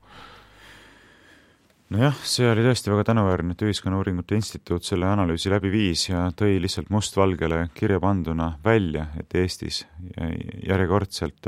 S3: Nojah, see oli tõesti väga tänuväärne, et Ühiskonnauuringute Instituut selle analüüsi läbi viis ja tõi lihtsalt mustvalgele kirja panduna välja, et Eestis järjekordselt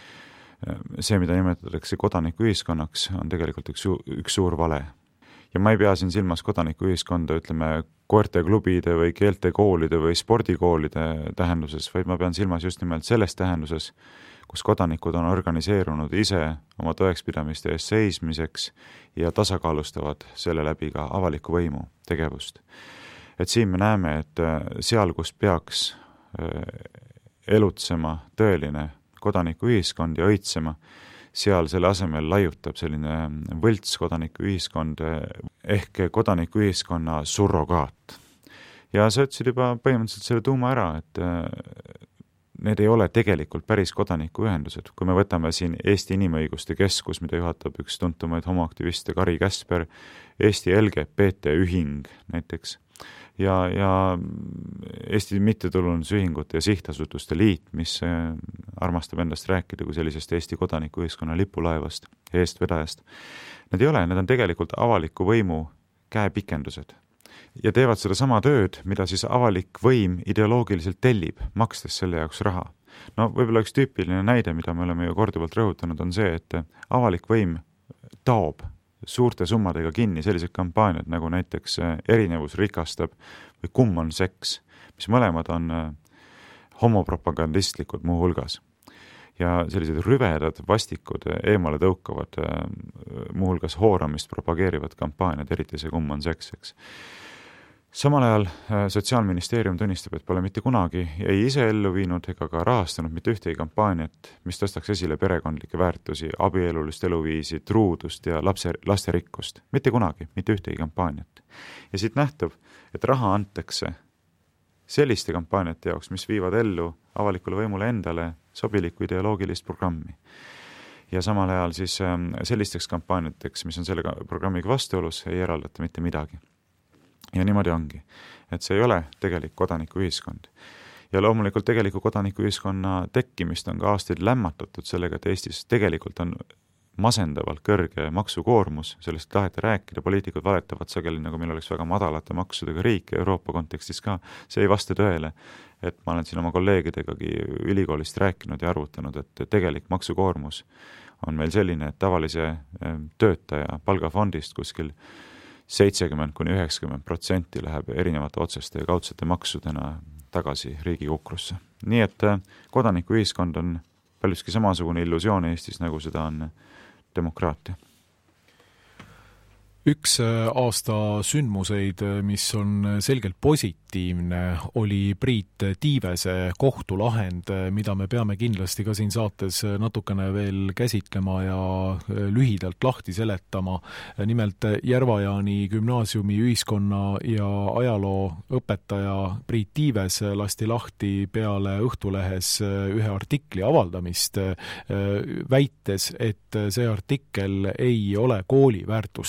S3: see, mida nimetatakse kodanikuühiskonnaks, on tegelikult üks suur vale. Ja ma ei pea siin silmas kodanikuühiskonda, ütleme, koerteklubide või keeltekoolide või spordikoolide tähenduses, vaid ma pean silmas just nimelt selles tähenduses, kus kodanikud on organiseerunud ise oma tõekspidamiste eest seismiseks ja tasakaalustavad selle läbi ka avaliku võimu tegevust. Et siin me näeme, et seal, kus peaks elutsema tõeline kodanikuühiskond ja õitsema, seal selle asemel laiutab selline võlts kodanikuühiskond ehk kodanikuühiskonna surrogaat. Ja sa ütlesid juba põhimõtteliselt selle tuuma ära, et need ei ole tegelikult päris kodanikuühendused. Kui me võtame siin Eesti Inimõiguste Keskus, mida juhatab üks tuntumaid homoaktiviste Kari Käsper, Eesti LGBT ühing näiteks, ja Eesti mittetulundusühingute ja sihtasutuste liit, mis armastab endast rääkida kui sellisest Eesti kodanikuühiskonna lipulaevast, eestvedajast. Need ei ole, need on tegelikult avaliku võimu käepikendused. Ja teevad seda sama tööd, mida siis avalik võim ideoloogiliselt tellib, makstes selle jaoks raha. No võib-olla üks tüüpiline näide, mida me oleme ju korduvalt rõhutanud, on see, et avalik võim taob suurte summadega kinni sellised kampaaniad, nagu näiteks Erinevus rikastab või Kumm on seks, mis mõlemad on homopropagandistlikud muu hulgas. Ja sellised rüvedad, vastikud, eemale tõukavad, muu hulgas hooramist propageerivad kampaaniad, eriti see Kumm on seks, eks. Samal ajal Sotsiaalministeerium tunnistab, et pole mitte kunagi ei ise ellu viinud ega ka rahastanud mitte ühtegi kampaaniat, mis tõstaks esile perekondlikke väärtusi, abielulist eluviisi, truudust ja lasterikkust. Mitte kunagi, mitte ühtegi kampaaniat. Ja siit nähtub, et raha antakse selliste kampaaniate jaoks, mis viivad ellu avalikule võimule endale sobilikku ideoloogilist programmi. Ja samal ajal siis sellisteks kampaaniateks, mis on selle programmiga vastuolus, ei eraldata mitte midagi. Ja niimoodi ongi, et see ei ole tegelik kodanikuühiskond. Ja loomulikult tegeliku kodanikuühiskonna tekkimist on ka aastaid lämmatatud sellega, et Eestis tegelikult on masendavalt kõrge maksukoormus, sellest taheti rääkida, poliitikud valetavad sageli, nagu meil oleks väga madalate maksudega riik Euroopa kontekstis ka, see ei vasta tõele, et ma olen siin oma kolleegidegagi ülikoolist rääkinud ja arvutanud, et tegelik maksukoormus on meil selline, et tavalise töötaja palgafondist kuskil 70–90% läheb erinevate otseste ja kaudsete maksudena tagasi riigi kukrusse. Nii et kodanikuühiskond on paljuski samasugune illusioon Eestis, nagu seda on demokraatia.
S2: Üks aasta sündmuseid, mis on selgelt positiivne, oli Priit Tiivese kohtulahend, mida me peame kindlasti ka siin saates natukene veel käsitlema ja lühidalt lahti seletama. Nimelt Järva-Jaani gümnaasiumi ühiskonna ja ajaloo õpetaja Priit Tiives lasti lahti peale Õhtulehes ühe artikli avaldamist, väites, et see artikkel ei ole kooli väärtustega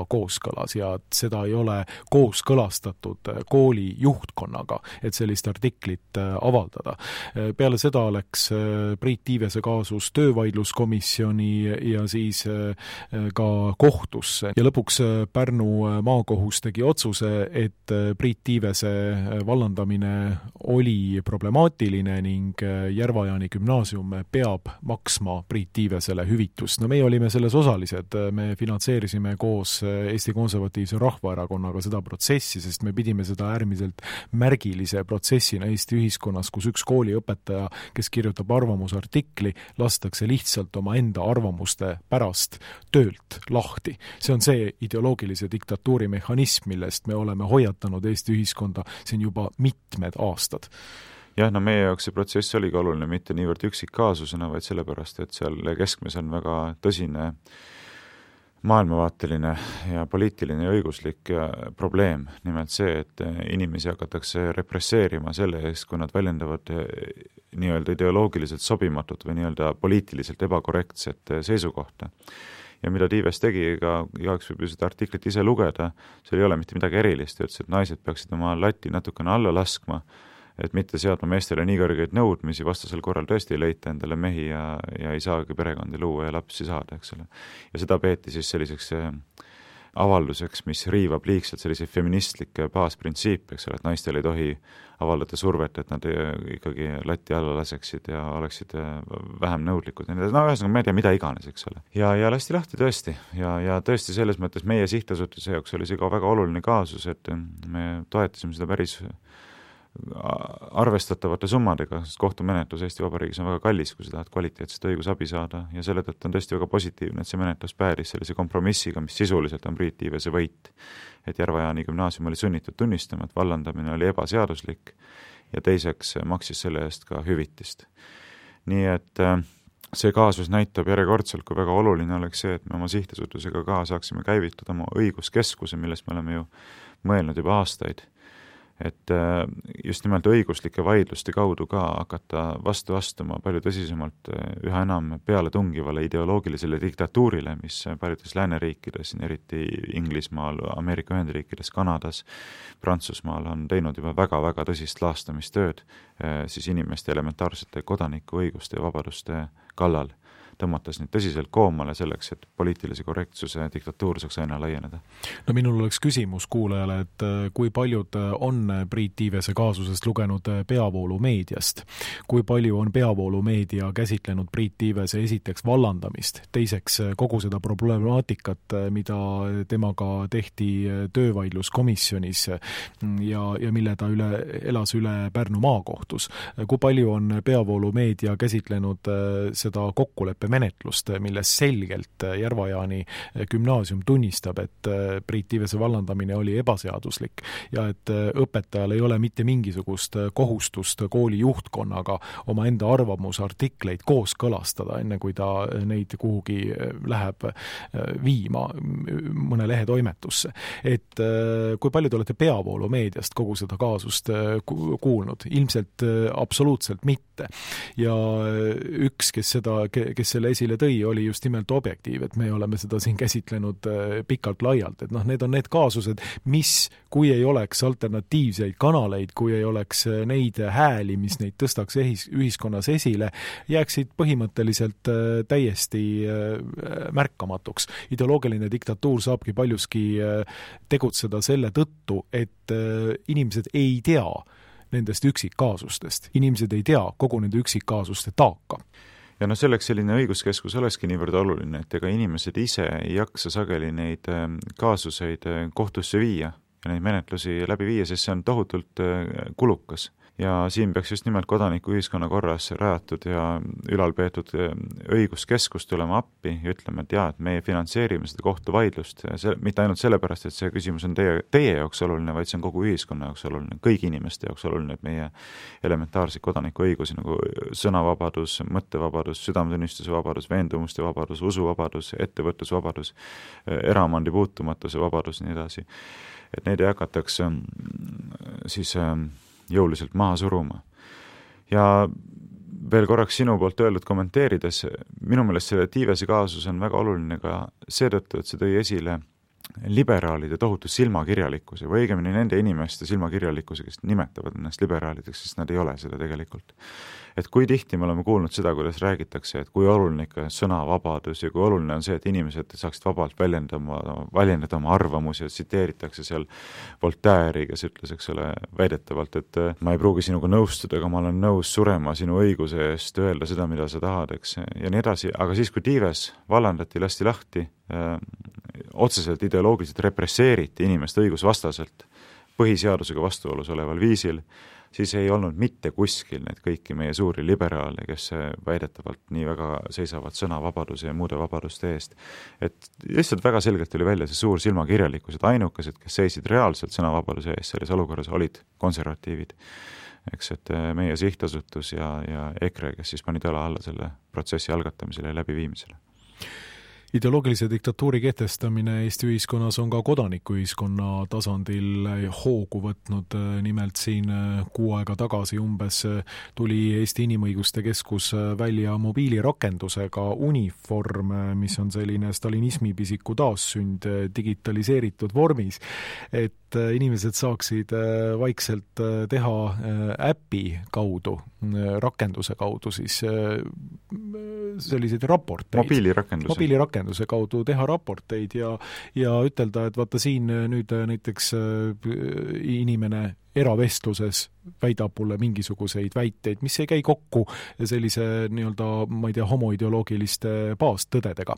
S2: kooskõlas ja seda ei ole kooskõlastatud kooli juhtkonnaga, et sellist artiklit avaldada. Peale seda läks Priit Tiivese kaasus töövaidluskomisjoni ja siis ka kohtusse ja lõpuks Pärnu maakohus tegi otsuse, et Priit Tiivese vallandamine oli problemaatiline ning Järva-Jaani gümnaasium peab maksma Priit Tiivesele hüvitust. No meie olime selles osalised, me finantseerisime koos Eesti Konservatiivse Rahvaerakonnaga seda protsessi, sest me pidime seda äärmiselt märgilise protsessina Eesti ühiskonnas, kus üks kooliõpetaja, kes kirjutab arvamusartikli, lastakse lihtsalt oma enda arvamuste pärast töölt lahti. See on see ideoloogilise diktatuuri mehhanism, millest me oleme hoiatanud Eesti ühiskonda siin juba mitmed aastad.
S3: Jah, no meie jaoks see protsess oligi oluline mitte niivõrd üksikkaasusena, vaid sellepärast, et seal keskmes on väga tõsine maailmavaateline ja poliitiline ja õiguslik probleem. Nimelt see, et inimesi hakatakse represseerima selle eest, kui nad väljendavad nii-öelda ideoloogiliselt sobimatut või nii-öelda poliitiliselt ebakorrektset seisukohta. Ja mida Tiives tegi, igaüks võib ju seda artiklit ise lugeda, seal ei ole mitte midagi erilist, ütles, et naised peaksid oma lati natukene alla laskma, et mitte seadma meestele nii kõrgeid nõudmisi, vastasel korral tõesti ei leita endale mehi ja ei saagi perekondi luua ja lapsi saada, eks ole. Ja seda peeti siis selliseks avalduseks, mis riivab liigselt selliseid feministlikke baasprintsiipe, eks ole, et naistel ei tohi avaldada survet, et nad ikkagi lati alla laseksid ja oleksid vähem nõudlikud. No ühesõnaga, ma ei tea, mida iganes, eks ole. Ja lasti lahti tõesti. Ja tõesti selles mõttes meie sihtasutuse jaoks oli see ka väga oluline kaasus, et me toetasime seda päris arvestatavate summadega, sest kohtumenetlus Eesti Vabariigis on väga kallis, kui sa tahad kvaliteetset õigusabi saada ja selle tõttu on tõesti väga positiivne, et see menetlus päädis sellise kompromissiga, mis sisuliselt on Priit Tiivese võit, et Järva-Jaani gümnaasium oli sunnitud tunnistama, et vallandamine oli ebaseaduslik ja teiseks maksis selle eest ka hüvitist. Nii et see kaasus näitab järjekordselt, kui väga oluline oleks see, et me oma sihtasutusega ka saaksime käivitada oma õiguskeskuse, millest me oleme ju mõelnud juba aastaid. Et just nimelt õiguslike vaidluste kaudu ka hakata vastu astuma palju tõsisemalt üha enam peale tungivale ideoloogilisele diktatuurile, mis paljudes lääneriikides, eriti Inglismaal, Ameerika Ühendriikides, Kanadas, Prantsusmaal on teinud juba väga-väga tõsist laastamistööd siis inimeste elementaarsete kodanikuõiguste ja vabaduste kallal, tõmmates neid tõsiselt koomale selleks, et poliitilise korrektsuse diktatuur saaks aina laieneda.
S2: No minul oleks küsimus kuulajale, et kui paljud on Priit Tiivese kaasusest lugenud peavoolumeediast, kui palju on peavoolumeedia käsitlenud Priit Tiivese esiteks vallandamist, teiseks kogu seda problemaatikat, mida temaga tehti töövaidluskomisjonis ja mille ta elas üle Pärnu maakohtus. Kui palju on peavoolumeedia käsitlenud seda kokkuleppe menetlust, milles selgelt Järva-Jaani gümnaasium tunnistab, et Priit Tiivese vallandamine oli ebaseaduslik ja et õpetajal ei ole mitte mingisugust kohustust kooli juhtkonnaga oma enda arvamusartikleid kooskõlastada, enne kui ta neid kuhugi läheb viima mõne lehetoimetusse. Et kui palju te olete peavoolumeediast kogu seda kaasust kuulnud? Ilmselt absoluutselt mitte. Ja üks, kes selle esile tõi, oli just nimelt Objektiiv, et me oleme seda siin käsitlenud pikalt laialt, et need on need kaasused, mis, kui ei oleks alternatiivseid kanaleid, kui ei oleks neid hääli, mis neid tõstaks ühiskonnas esile, jääksid põhimõtteliselt täiesti märkamatuks. Ideoloogiline diktatuur saabki paljuski tegutseda selle tõttu, et inimesed ei tea nendest üksikkaasustest. Inimesed ei tea kogu nende üksikkaasuste taaka.
S3: Ja selleks selline õiguskeskus olekski niivõrd oluline, et ega inimesed ise ei jaksa sageli neid kaasuseid kohtusse viia ja neid menetlusi läbi viia, sest see on tohutult kulukas. Ja siin peaks just nimelt kodanikuühiskonna korras rajatud ja ülalpeetud õiguskeskust tulema appi ja ütleme, et et meie finantseerime seda kohtuvaidlust, mitte ainult sellepärast, et see küsimus on teie jaoks oluline, vaid see on kogu ühiskonna jaoks oluline, kõigi inimeste jaoks oluline, et meie elementaarseid kodanikuõigusi nagu sõnavabadus, mõttevabadus, südametunnistuse vabadus, veendumuste vabadus, usuvabadus, ettevõtlusvabadus, eraomandi puutumatuse vabadus, nii edasi. Et neid ei hakataks siis jõuliselt maha suruma. Ja veel korraks sinu poolt öeldud kommenteerides, minu meelest selle Tiivese kaasus on väga oluline ka seetõttu, et see tõi esile liberaalide tohutu silmakirjalikkuse või õigemini nende inimeste silmakirjalikkuse, kes nimetavad ennast liberaalideks, sest nad ei ole seda tegelikult. Et kui tihti me oleme kuulnud seda, kuidas räägitakse, et kui oluline ikka sõnavabadus ja kui oluline on see, et inimesed saaksid vabalt väljendada oma arvamusi ja tsiteeritakse seal Voltaire'i, kes ütles, eks ole, väidetavalt, et ma ei pruugi sinuga nõustuda, aga ma olen nõus surema sinu õiguse eest öelda seda, mida sa tahad, eks, ja nii edasi, aga siis, kui Tiives vallandati, lasti lahti, otseselt ideoloogiliselt represseeriti inimest õigusvastaselt põhiseadusega vastuolus oleval viisil, siis ei olnud mitte kuskil need kõiki meie suuri liberaale, kes väidetavalt nii väga seisavad sõnavabaduse ja muude vabaduste eest. Et lihtsalt väga selgelt tuli välja see suur silmakirjalikkus, et ainukesed, kes seisid reaalselt sõnavabaduse eest selles olukorras, olid konservatiivid. Eks, et meie sihtasutus ja EKRE, kes siis panid õla alla selle protsessi algatamisele ja läbiviimisele.
S2: Ideoloogilise diktatuuri kehtestamine Eesti ühiskonnas on ka kodanikuühiskonna tasandil hoogu võtnud. Nimelt siin kuu aega tagasi umbes tuli Eesti Inimõiguste Keskus välja mobiilirakendusega Uniform, mis on selline stalinismi pisiku taassünd digitaliseeritud vormis, et inimesed saaksid vaikselt teha äpi kaudu, rakenduse kaudu siis selliseid raporteid. Mobiilirakenduse kaudu teha raporteid ja ütelda, et vaata siin nüüd näiteks inimene eravestluses väidab mulle mingisuguseid väiteid, mis ei käi kokku sellise nii-öelda, ma ei tea, homoideoloogiliste baastõdedega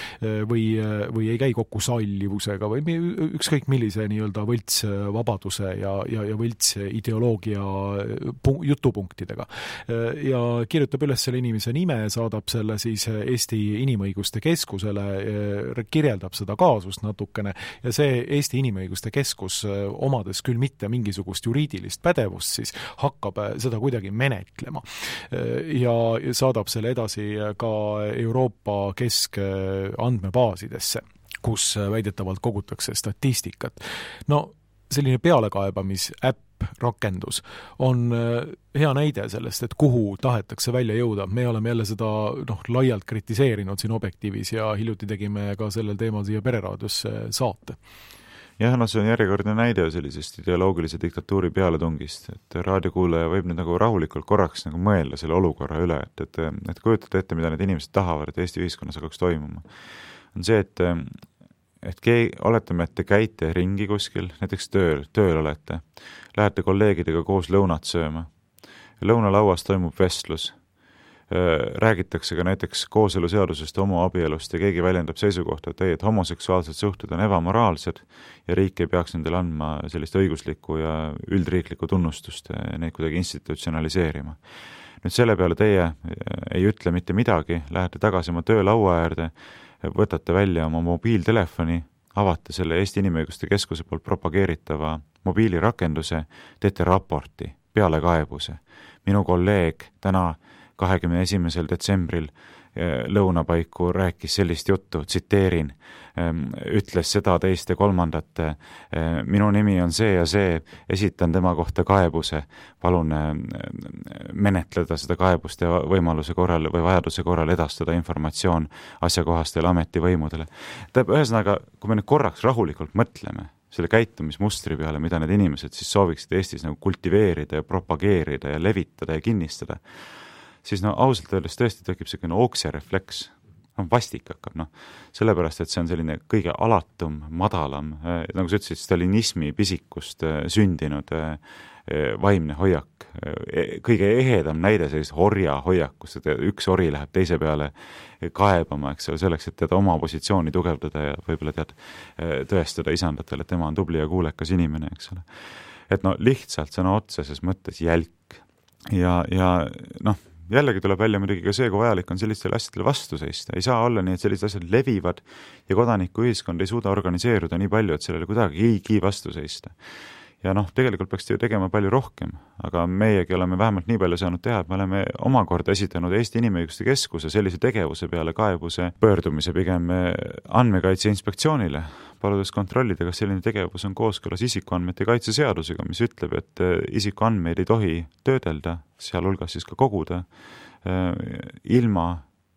S2: või ei käi kokku sallivusega või ükskõik millise nii-öelda võltsvabaduse ja võlts ideoloogia jutupunktidega. Ja kirjutab üles selle inimese nime, saadab selle siis Eesti Inimõiguste Keskusele, kirjeldab seda kaasust natukene ja see Eesti Inimõiguste Keskus omades küll mitte mingisugust juriidilist pädevust, siis hakkab seda kuidagi menetlema ja saadab selle edasi ka Euroopa keskandmebaasidesse, kus väidetavalt kogutakse statistikat. No selline pealekaebamisäpp, rakendus on hea näide sellest, et kuhu tahetakse välja jõuda. Me oleme jälle seda laialt kritiseerinud siin Objektiivis ja hiljuti tegime ka sellel teemal siia Pereraadiosse saate.
S3: Jah, see on järjekordne näide sellisest ideoloogilise diktatuuri pealetungist, et raadiokuulaja võib nüüd nagu rahulikult korraks nagu mõelda selle olukorra üle, et kujutate ette, mida need inimesed tahavad, et Eesti ühiskonnas hakkaks toimuma. On see, et oletame, et te käite ringi kuskil, näiteks tööl olete, lähete kolleegidega koos lõunat sööma, lõunalauas toimub vestlus, räägitakse ka näiteks kooseluseadusest, homoabielust ja keegi väljendab seisukohta, et homoseksuaalsed suhted on ebamoraalsed ja riik ei peaks nendele andma sellist õiguslikku ja üldriiklikku tunnustust ja neid kuidagi institutsionaliseerima. Nüüd selle peale teie ei ütle mitte midagi, lähete tagasi oma töölaua äärde, võtate välja oma mobiiltelefoni, avate selle Eesti Inimõiguste Keskuse poolt propageeritava mobiilirakenduse, teete raporti, pealekaebuse. Minu kolleeg täna 21. detsembril lõunapaiku rääkis sellist juttu, tsiteerin, ütles seda, teist ja kolmandat, minu nimi on see ja see, esitan tema kohta kaebuse, palun menetleda seda kaebust ja võimaluse korral või vajaduse korral edastada informatsioon asjakohastele ametivõimudele. Ühesõnaga, kui me nüüd korraks rahulikult mõtleme selle käitumismustri peale, mida need inimesed siis sooviksid Eestis nagu kultiveerida ja propageerida ja levitada ja kinnistada, siis ausalt öeldes tõesti tekib selline okserefleks, vastik hakkab, sellepärast, et see on selline kõige alatum, madalam, nagu sa ütlesid, stalinismi pisikust sündinud vaimne hoiak, kõige ehedam näide sellist orja hoiakust, et üks ori läheb teise peale kaebama, eks ole, selleks, et teda oma positsiooni tugevdada ja võib-olla tõestada isandatele, et tema on tubli ja kuulekas inimene, eks ole. Et lihtsalt sõna otseses mõttes jälk ja jällegi tuleb välja muidugi ka see, kui vajalik on sellistele asjadele vastu seista. Ei saa olla nii, et sellised asjad levivad ja kodanikuühiskond ei suuda organiseeruda nii palju, et sellele kuidagi vastu seista. Ja tegelikult peaks ju tegema palju rohkem, aga meiegi oleme vähemalt nii palju saanud teha, et me oleme omakorda esitanud Eesti Inimõiguste Keskuse sellise tegevuse peale kaebuse pöördumise pigem Andmekaitse Inspektsioonile, paludes kontrollida, kas selline tegevus on kooskõlas isikuandmete kaitse seadusega, mis ütleb, et isikuandmeid ei tohi töödelda, sealhulgas siis ka koguda, ilma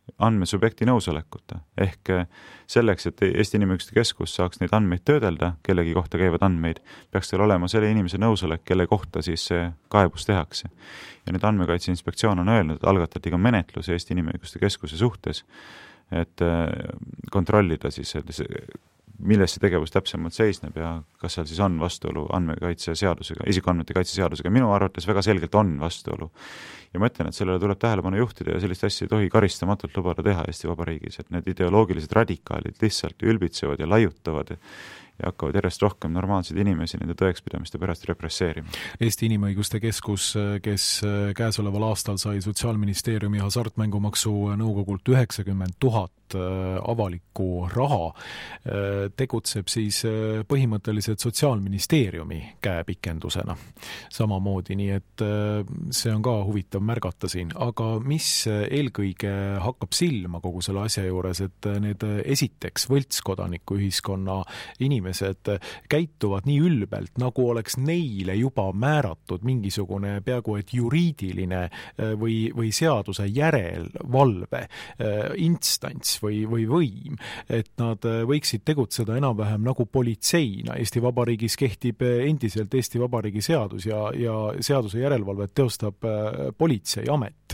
S3: andmesubjekti nõusolekuta. Ehk selleks, et Eesti Inimõiguste Keskus saaks neid andmeid töödelda, kellegi kohta käivad andmeid, peaks teil olema selle inimese nõusolek, kelle kohta siis see kaebus tehakse. Ja nüüd Andmekaitse Inspektsioon on öelnud, et algatati ka menetlus Eesti Inimõiguste Keskuse suhtes, et kontrollida siis, milles see tegevus täpsemalt seisneb ja kas seal siis on vastuolu andmekaitse seadusega, isikuandmete kaitse seadusega. Minu arvates väga selgelt on vastuolu. Ja ma ütlen, et sellele tuleb tähelepanu juhtida ja sellist asja ei tohi karistamatult lubada teha Eesti Vabariigis, et need ideoloogilised radikaalid lihtsalt ülbitsevad ja laiutavad ja hakkavad järjest rohkem normaalseid inimesi nende tõekspidamiste pärast represseerima.
S2: Eesti Inimõiguste Keskus, kes käesoleval aastal sai Sotsiaalministeeriumi hasartmängumaksu nõukogult 90 000 avalikku raha, tegutseb siis põhimõtteliselt Sotsiaalministeeriumi käepikendusena samamoodi, nii et see on ka huvitav märgata siin. Aga mis eelkõige hakkab silma kogu selle asja juures, et need esiteks võltskodaniku ühiskonna inimesed käituvad nii ülbelt, nagu oleks neile juba määratud mingisugune peaaegu et juriidiline või seaduse järelevalve instants või võim, et nad võiksid tegutseda enam-vähem nagu politseina. Eesti Vabariigis kehtib endiselt Eesti Vabariigi seadus ja seaduse järelevalvet teostab politseiamet,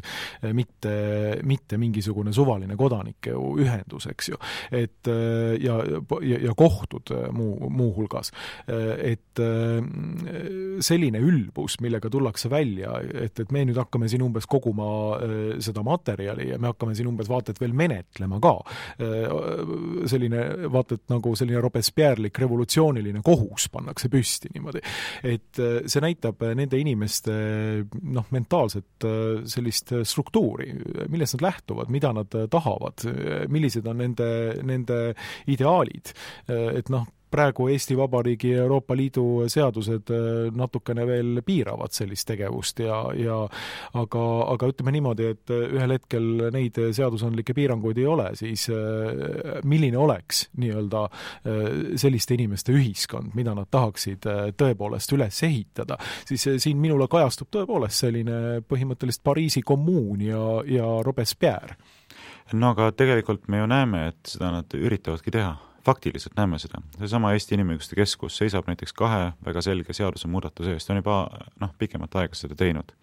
S2: mitte mingisugune suvaline kodanike ühendus, eks ju. Et, ja kohtud muuhulgas. Et selline ülbus, millega tullakse välja, et me nüüd hakkame siin umbes koguma seda materjali ja me hakkame siin umbes vaatet veel menetlema ka. Selline vaatet nagu selline Robespierre'lik revolutsiooniline kohus pannakse püsti niimoodi. Et see näitab nende inimeste mentaalset sellist struktuuri, millest nad lähtuvad, mida nad tahavad, millised on nende ideaalid. Et praegu Eesti Vabariigi ja Euroopa Liidu seadused natukene veel piiravad sellist tegevust aga ütleme niimoodi, et ühel hetkel neid seadusandlikke piiranguid ei ole, siis milline oleks nii-öelda selliste inimeste ühiskond, mida nad tahaksid tõepoolest üles ehitada, siis siin minule kajastub tõepoolest selline põhimõtteliselt Pariisi kommuun ja Robespierre.
S3: No aga tegelikult me ju näeme, et seda nad üritavadki teha. Faktiliselt näeme seda. Seesama Eesti Inimõiguste Keskus seisab näiteks 2 väga selge seaduse muudatuse eest, on juba pikemat aega seda teinud.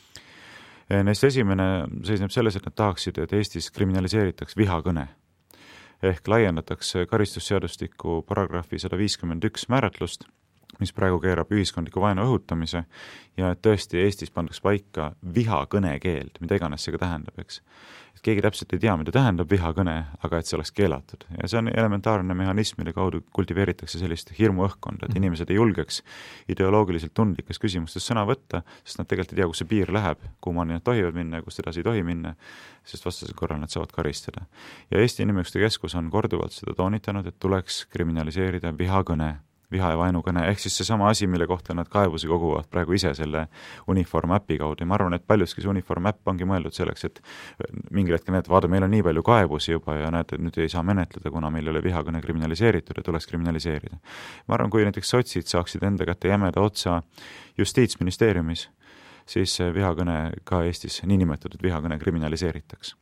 S3: Neist esimene seisneb selles, et nad tahaksid, et Eestis kriminaliseeritaks vihakõne. Ehk laiendatakse karistusseadustiku paragrahvi 151 määratlust, mis praegu keerab ühiskondliku vaenu õhutamise ja et tõesti Eestis pandaks paika vihakõne keeld, mida iganes see ka tähendab, eks. Et keegi täpselt ei tea, mida tähendab vihakõne, aga et see oleks keelatud. Ja see on elementaarne mehhanism, mille kaudu kultiveeritakse sellist hirmuõhkkonda, et inimesed ei julgeks ideoloogiliselt tundlikes küsimustes sõna võtta, sest nad tegelikult ei tea, kus see piir läheb, kuhu nad tohivad minna ja kust edasi ei tohi minna, sest vastasel korral nad saavad karistada. Ja Eesti Inimõiguste Keskus on korduvalt seda toonitanud, et tuleks kriminaliseerida vihakõne, viha ja vaenukõne, ehk siis seesama asi, mille kohta nad kaebusi koguvad praegu ise selle Uniform äpi kaudu. Ja ma arvan, et paljuski see Uniform äpp ongi mõeldud selleks, et mingil hetkel näed, vaada, meil on nii palju kaebusi juba ja näed, et nüüd ei saa menetleda, kuna meil ei ole vihakõne kriminaliseeritud ja tuleks kriminaliseerida. Ma arvan, kui näiteks sotsid saaksid enda kätte jämeda otsa Justiitsministeeriumis, siis vihakõne ka Eestis, niinimetatud vihakõne kriminaliseeritaks.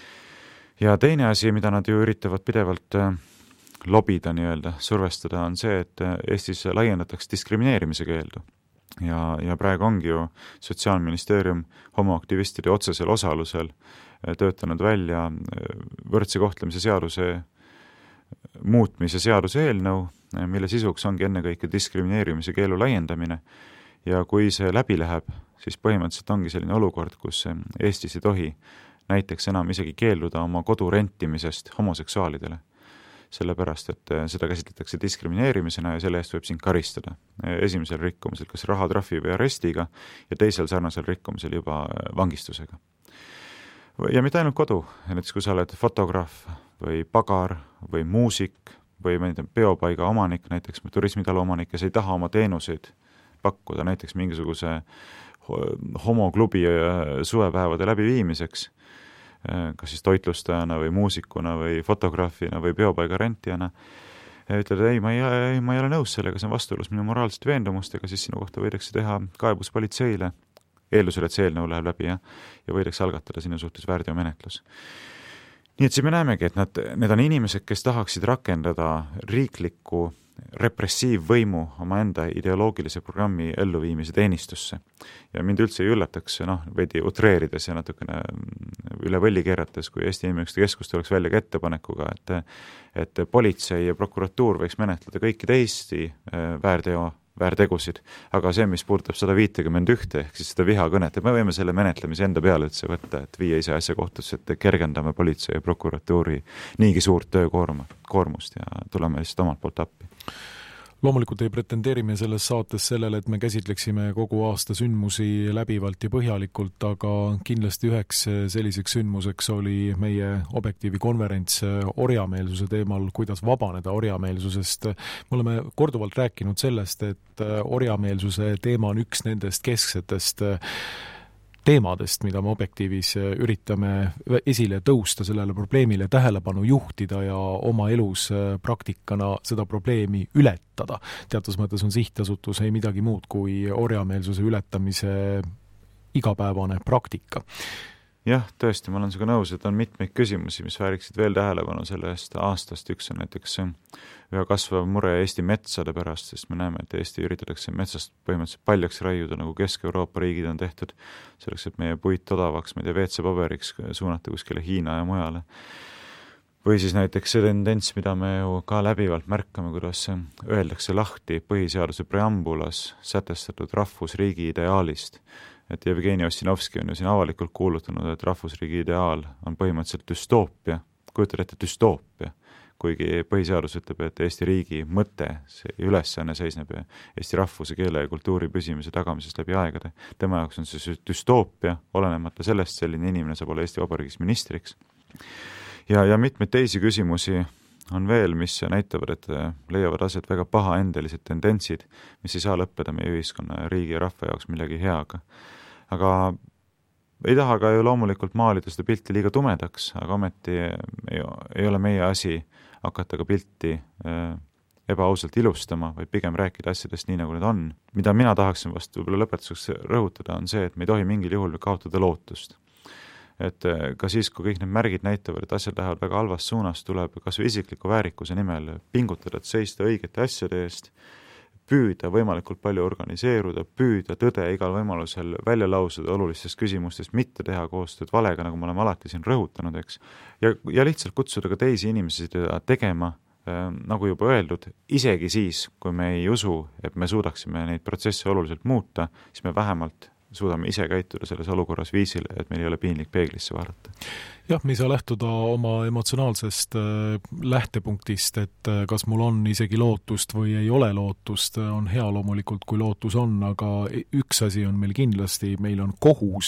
S3: Ja teine asi, mida nad ju üritavad pidevalt lobida nii-öelda, survestada, on see, et Eestis laiendatakse diskrimineerimise keeldu. Ja praegu ongi ju Sotsiaalministeerium homoaktivistide otsesel osalusel töötanud välja võrdse kohtlemise seaduse muutmise seaduse eelnõu, mille sisuks ongi ennekõike diskrimineerimise keelu laiendamine. Ja kui see läbi läheb, siis põhimõtteliselt ongi selline olukord, kus Eestis ei tohi näiteks enam isegi keelduda oma kodu rentimisest homoseksuaalidele. Sellepärast, et seda käsitletakse diskrimineerimisena ja selle eest võib sind karistada. Esimesel rikkumisel kas rahatrahvi või arestiga ja teisel sarnasel rikkumisel juba vangistusega. Ja mitte ainult kodu, näiteks kui sa oled fotograaf või pagar või muusik või peopaiga omanik, näiteks turismitalu omanik ja sa ei taha oma teenuseid pakkuda näiteks mingisuguse homoklubi suvepäevade läbiviimiseks, kas siis toitlustajana või muusikuna või fotograafina või peopaiga rentijana, ütled, ei, ma ei ole nõus sellega, see on vastuolus minu moraalsete veendumustega, siis sinu kohta võidakse teha kaebus politseile, eeldusel, et see eelnõu läheb läbi ja võidakse algatada sinu suhtes väärteomenetlus. Nii et siin me näemegi, et need on inimesed, kes tahaksid rakendada riiklikku repressiivvõimu omaenda ideoloogilise programmi elluviimise teenistusse. Ja mind üldse ei üllataks, veidi utreerides ja natukene üle võlli keerates, kui Eesti Inimõiguste Keskus tuleks välja ka ettepanekuga, et politsei ja prokuratuur võiks menetleda kõiki teisi väärtegusid, aga see, mis puudutab 151 ehk siis seda vihakõnet, et me võime selle menetlemise enda peale üldse võtta, et viia ise asja kohtusse, et kergendame politsei ja prokuratuuri niigi suurt töökoormust ja tuleme lihtsalt omalt poolt appi.
S2: Loomulikult ei pretendeerime selles saates sellele, et me käsitleksime kogu aasta sündmusi läbivalt ja põhjalikult, aga kindlasti üheks selliseks sündmuseks oli meie Objektiivi konverents orjameelsuse teemal, kuidas vabaneda orjameelsusest. Me oleme korduvalt rääkinud sellest, et orjameelsuse teema on üks nendest kesksetest teemadest, mida me Objektiivis üritame esile tõusta, sellele probleemile tähelepanu juhtida ja oma elus praktikana seda probleemi ületada. Teatud mõttes on sihtasutus ei midagi muud kui orjameelsuse ületamise igapäevane praktika.
S3: Jah, tõesti, ma olen sinuga nõus, et on mitmeid küsimusi, mis vääriksid veel tähelepanu sellest aastast. Üks on näiteks üha kasvav mure Eesti metsade pärast, sest me näeme, et Eesti üritatakse metsast põhimõtteliselt paljaks raiuda, nagu Kesk-Euroopa riigid on tehtud, selleks, et meie puit odavaks, WC-paberiks suunata kuskile Hiina ja mujale. Või siis näiteks see tendents, mida me ju ka läbivalt märkame, kuidas öeldakse lahti põhiseaduse preambulas sätestatud rahvusriigi ideaalist. Et Jevgeni Ossinovski on ju siin avalikult kuulutanud, et rahvusriigi ideaal on põhimõtteliselt düstoopia, kujutad ette düstoopia, kuigi põhiseadus ütleb, et Eesti riigi mõte, see ülesanne seisneb Eesti rahvuse, keele ja kultuuri püsimise tagamisest läbi aegade. Tema jaoks on see düstoopia, olenemata sellest selline inimene saab olla Eesti Vabariigis ministriks. Ja mitmeid teisi küsimusi on veel, mis näitavad, et leiavad aset väga pahaendelised tendentsid, mis ei saa lõppeda meie ühiskonna ja riigi ja rahva jaoks millegi heaga. Aga ei taha ka ju loomulikult maalida seda pilti liiga tumedaks, aga ometi ei ole meie asi hakata ka pilti ebaausalt ilustama, vaid pigem rääkida asjadest nii, nagu need on. Mida mina tahaksin vastu võib-olla lõpetuseks rõhutada, on see, et me ei tohi mingil juhul kaotada lootust. Et ka siis, kui kõik need märgid näitavad, et asjad lähevad väga halvast suunast, tuleb kas või isikliku väärikuse nimel pingutada, et seista õigete asjade eest, püüda võimalikult palju organiseeruda, püüda tõde igal võimalusel välja lausuda olulistest küsimustest, mitte teha koostööd valega, nagu me oleme alati siin rõhutanud, eks. Ja lihtsalt kutsuda ka teisi inimesi tegema, nagu juba öeldud, isegi siis, kui me ei usu, et me suudaksime neid protsesse oluliselt muuta, siis me vähemalt suudame ise käituda selles olukorras viisil, et meil ei ole piinlik peeglisse vaadata.
S2: Jah, me ei saa lähtuda oma emotsionaalsest lähtepunktist, et kas mul on isegi lootust või ei ole lootust, on hea loomulikult, kui lootus on, aga üks asi on meil kindlasti, meil on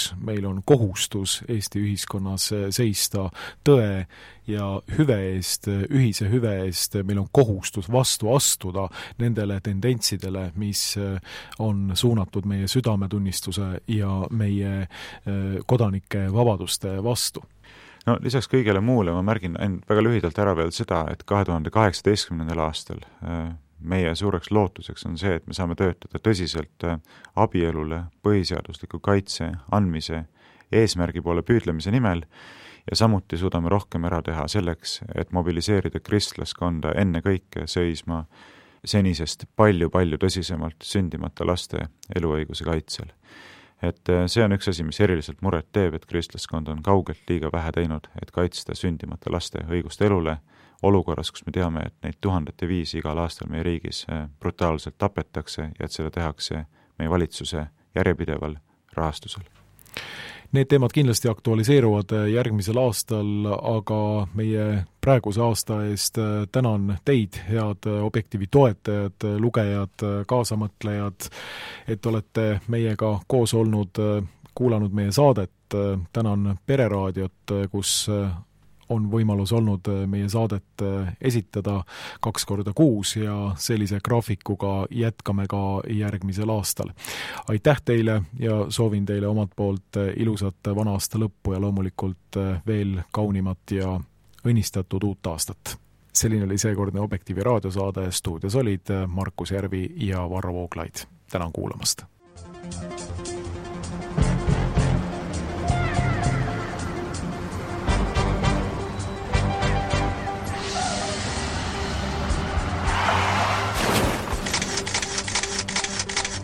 S2: kohustus Eesti ühiskonnas seista tõe ja hüve eest, ühise hüve eest, meil on kohustus vastu astuda nendele tendentsidele, mis on suunatud meie südametunnistuse ja meie kodanike vabaduste vastu.
S3: No lisaks kõigele muule ma märgin väga lühidalt ära veel seda, et 2018. aastal meie suureks lootuseks on see, et me saame töötada tõsiselt abielule põhiseadusliku kaitse andmise eesmärgi poole püüdlemise nimel ja samuti suudame rohkem ära teha selleks, et mobiliseerida kristlaskonda enne kõike seisma senisest palju-palju tõsisemalt sündimata laste eluõiguse kaitsel. Et see on üks asi, mis eriliselt muret teeb, et kristlaskond on kaugelt liiga vähe teinud, et kaitsta sündimata laste õigust elule olukorras, kus me teame, et neid 1005 igal aastal meie riigis brutaalselt tapetakse ja et seda tehakse meie valitsuse järjepideval rahastusel.
S2: Need teemad kindlasti aktualiseeruvad järgmisel aastal, aga meie praeguse aasta eest tänan teid, head Objektiivi toetajad, lugejad, kaasamõtlejad, et olete meiega koos olnud, kuulanud meie saadet. Tänan Pereraadiot, kus on võimalus olnud meie saadet esitada 2 korda kuus ja sellise graafikuga jätkame ka järgmisel aastal. Aitäh teile ja soovin teile omalt poolt ilusat vana aasta lõppu ja loomulikult veel kaunimat ja õnnistatud uut aastat. Selline oli seekordne Objektiivi raadiosaade, stuudios olid Markus Järvi ja Varro Vooglaid. Tänan kuulamast!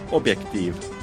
S1: Objektiiv.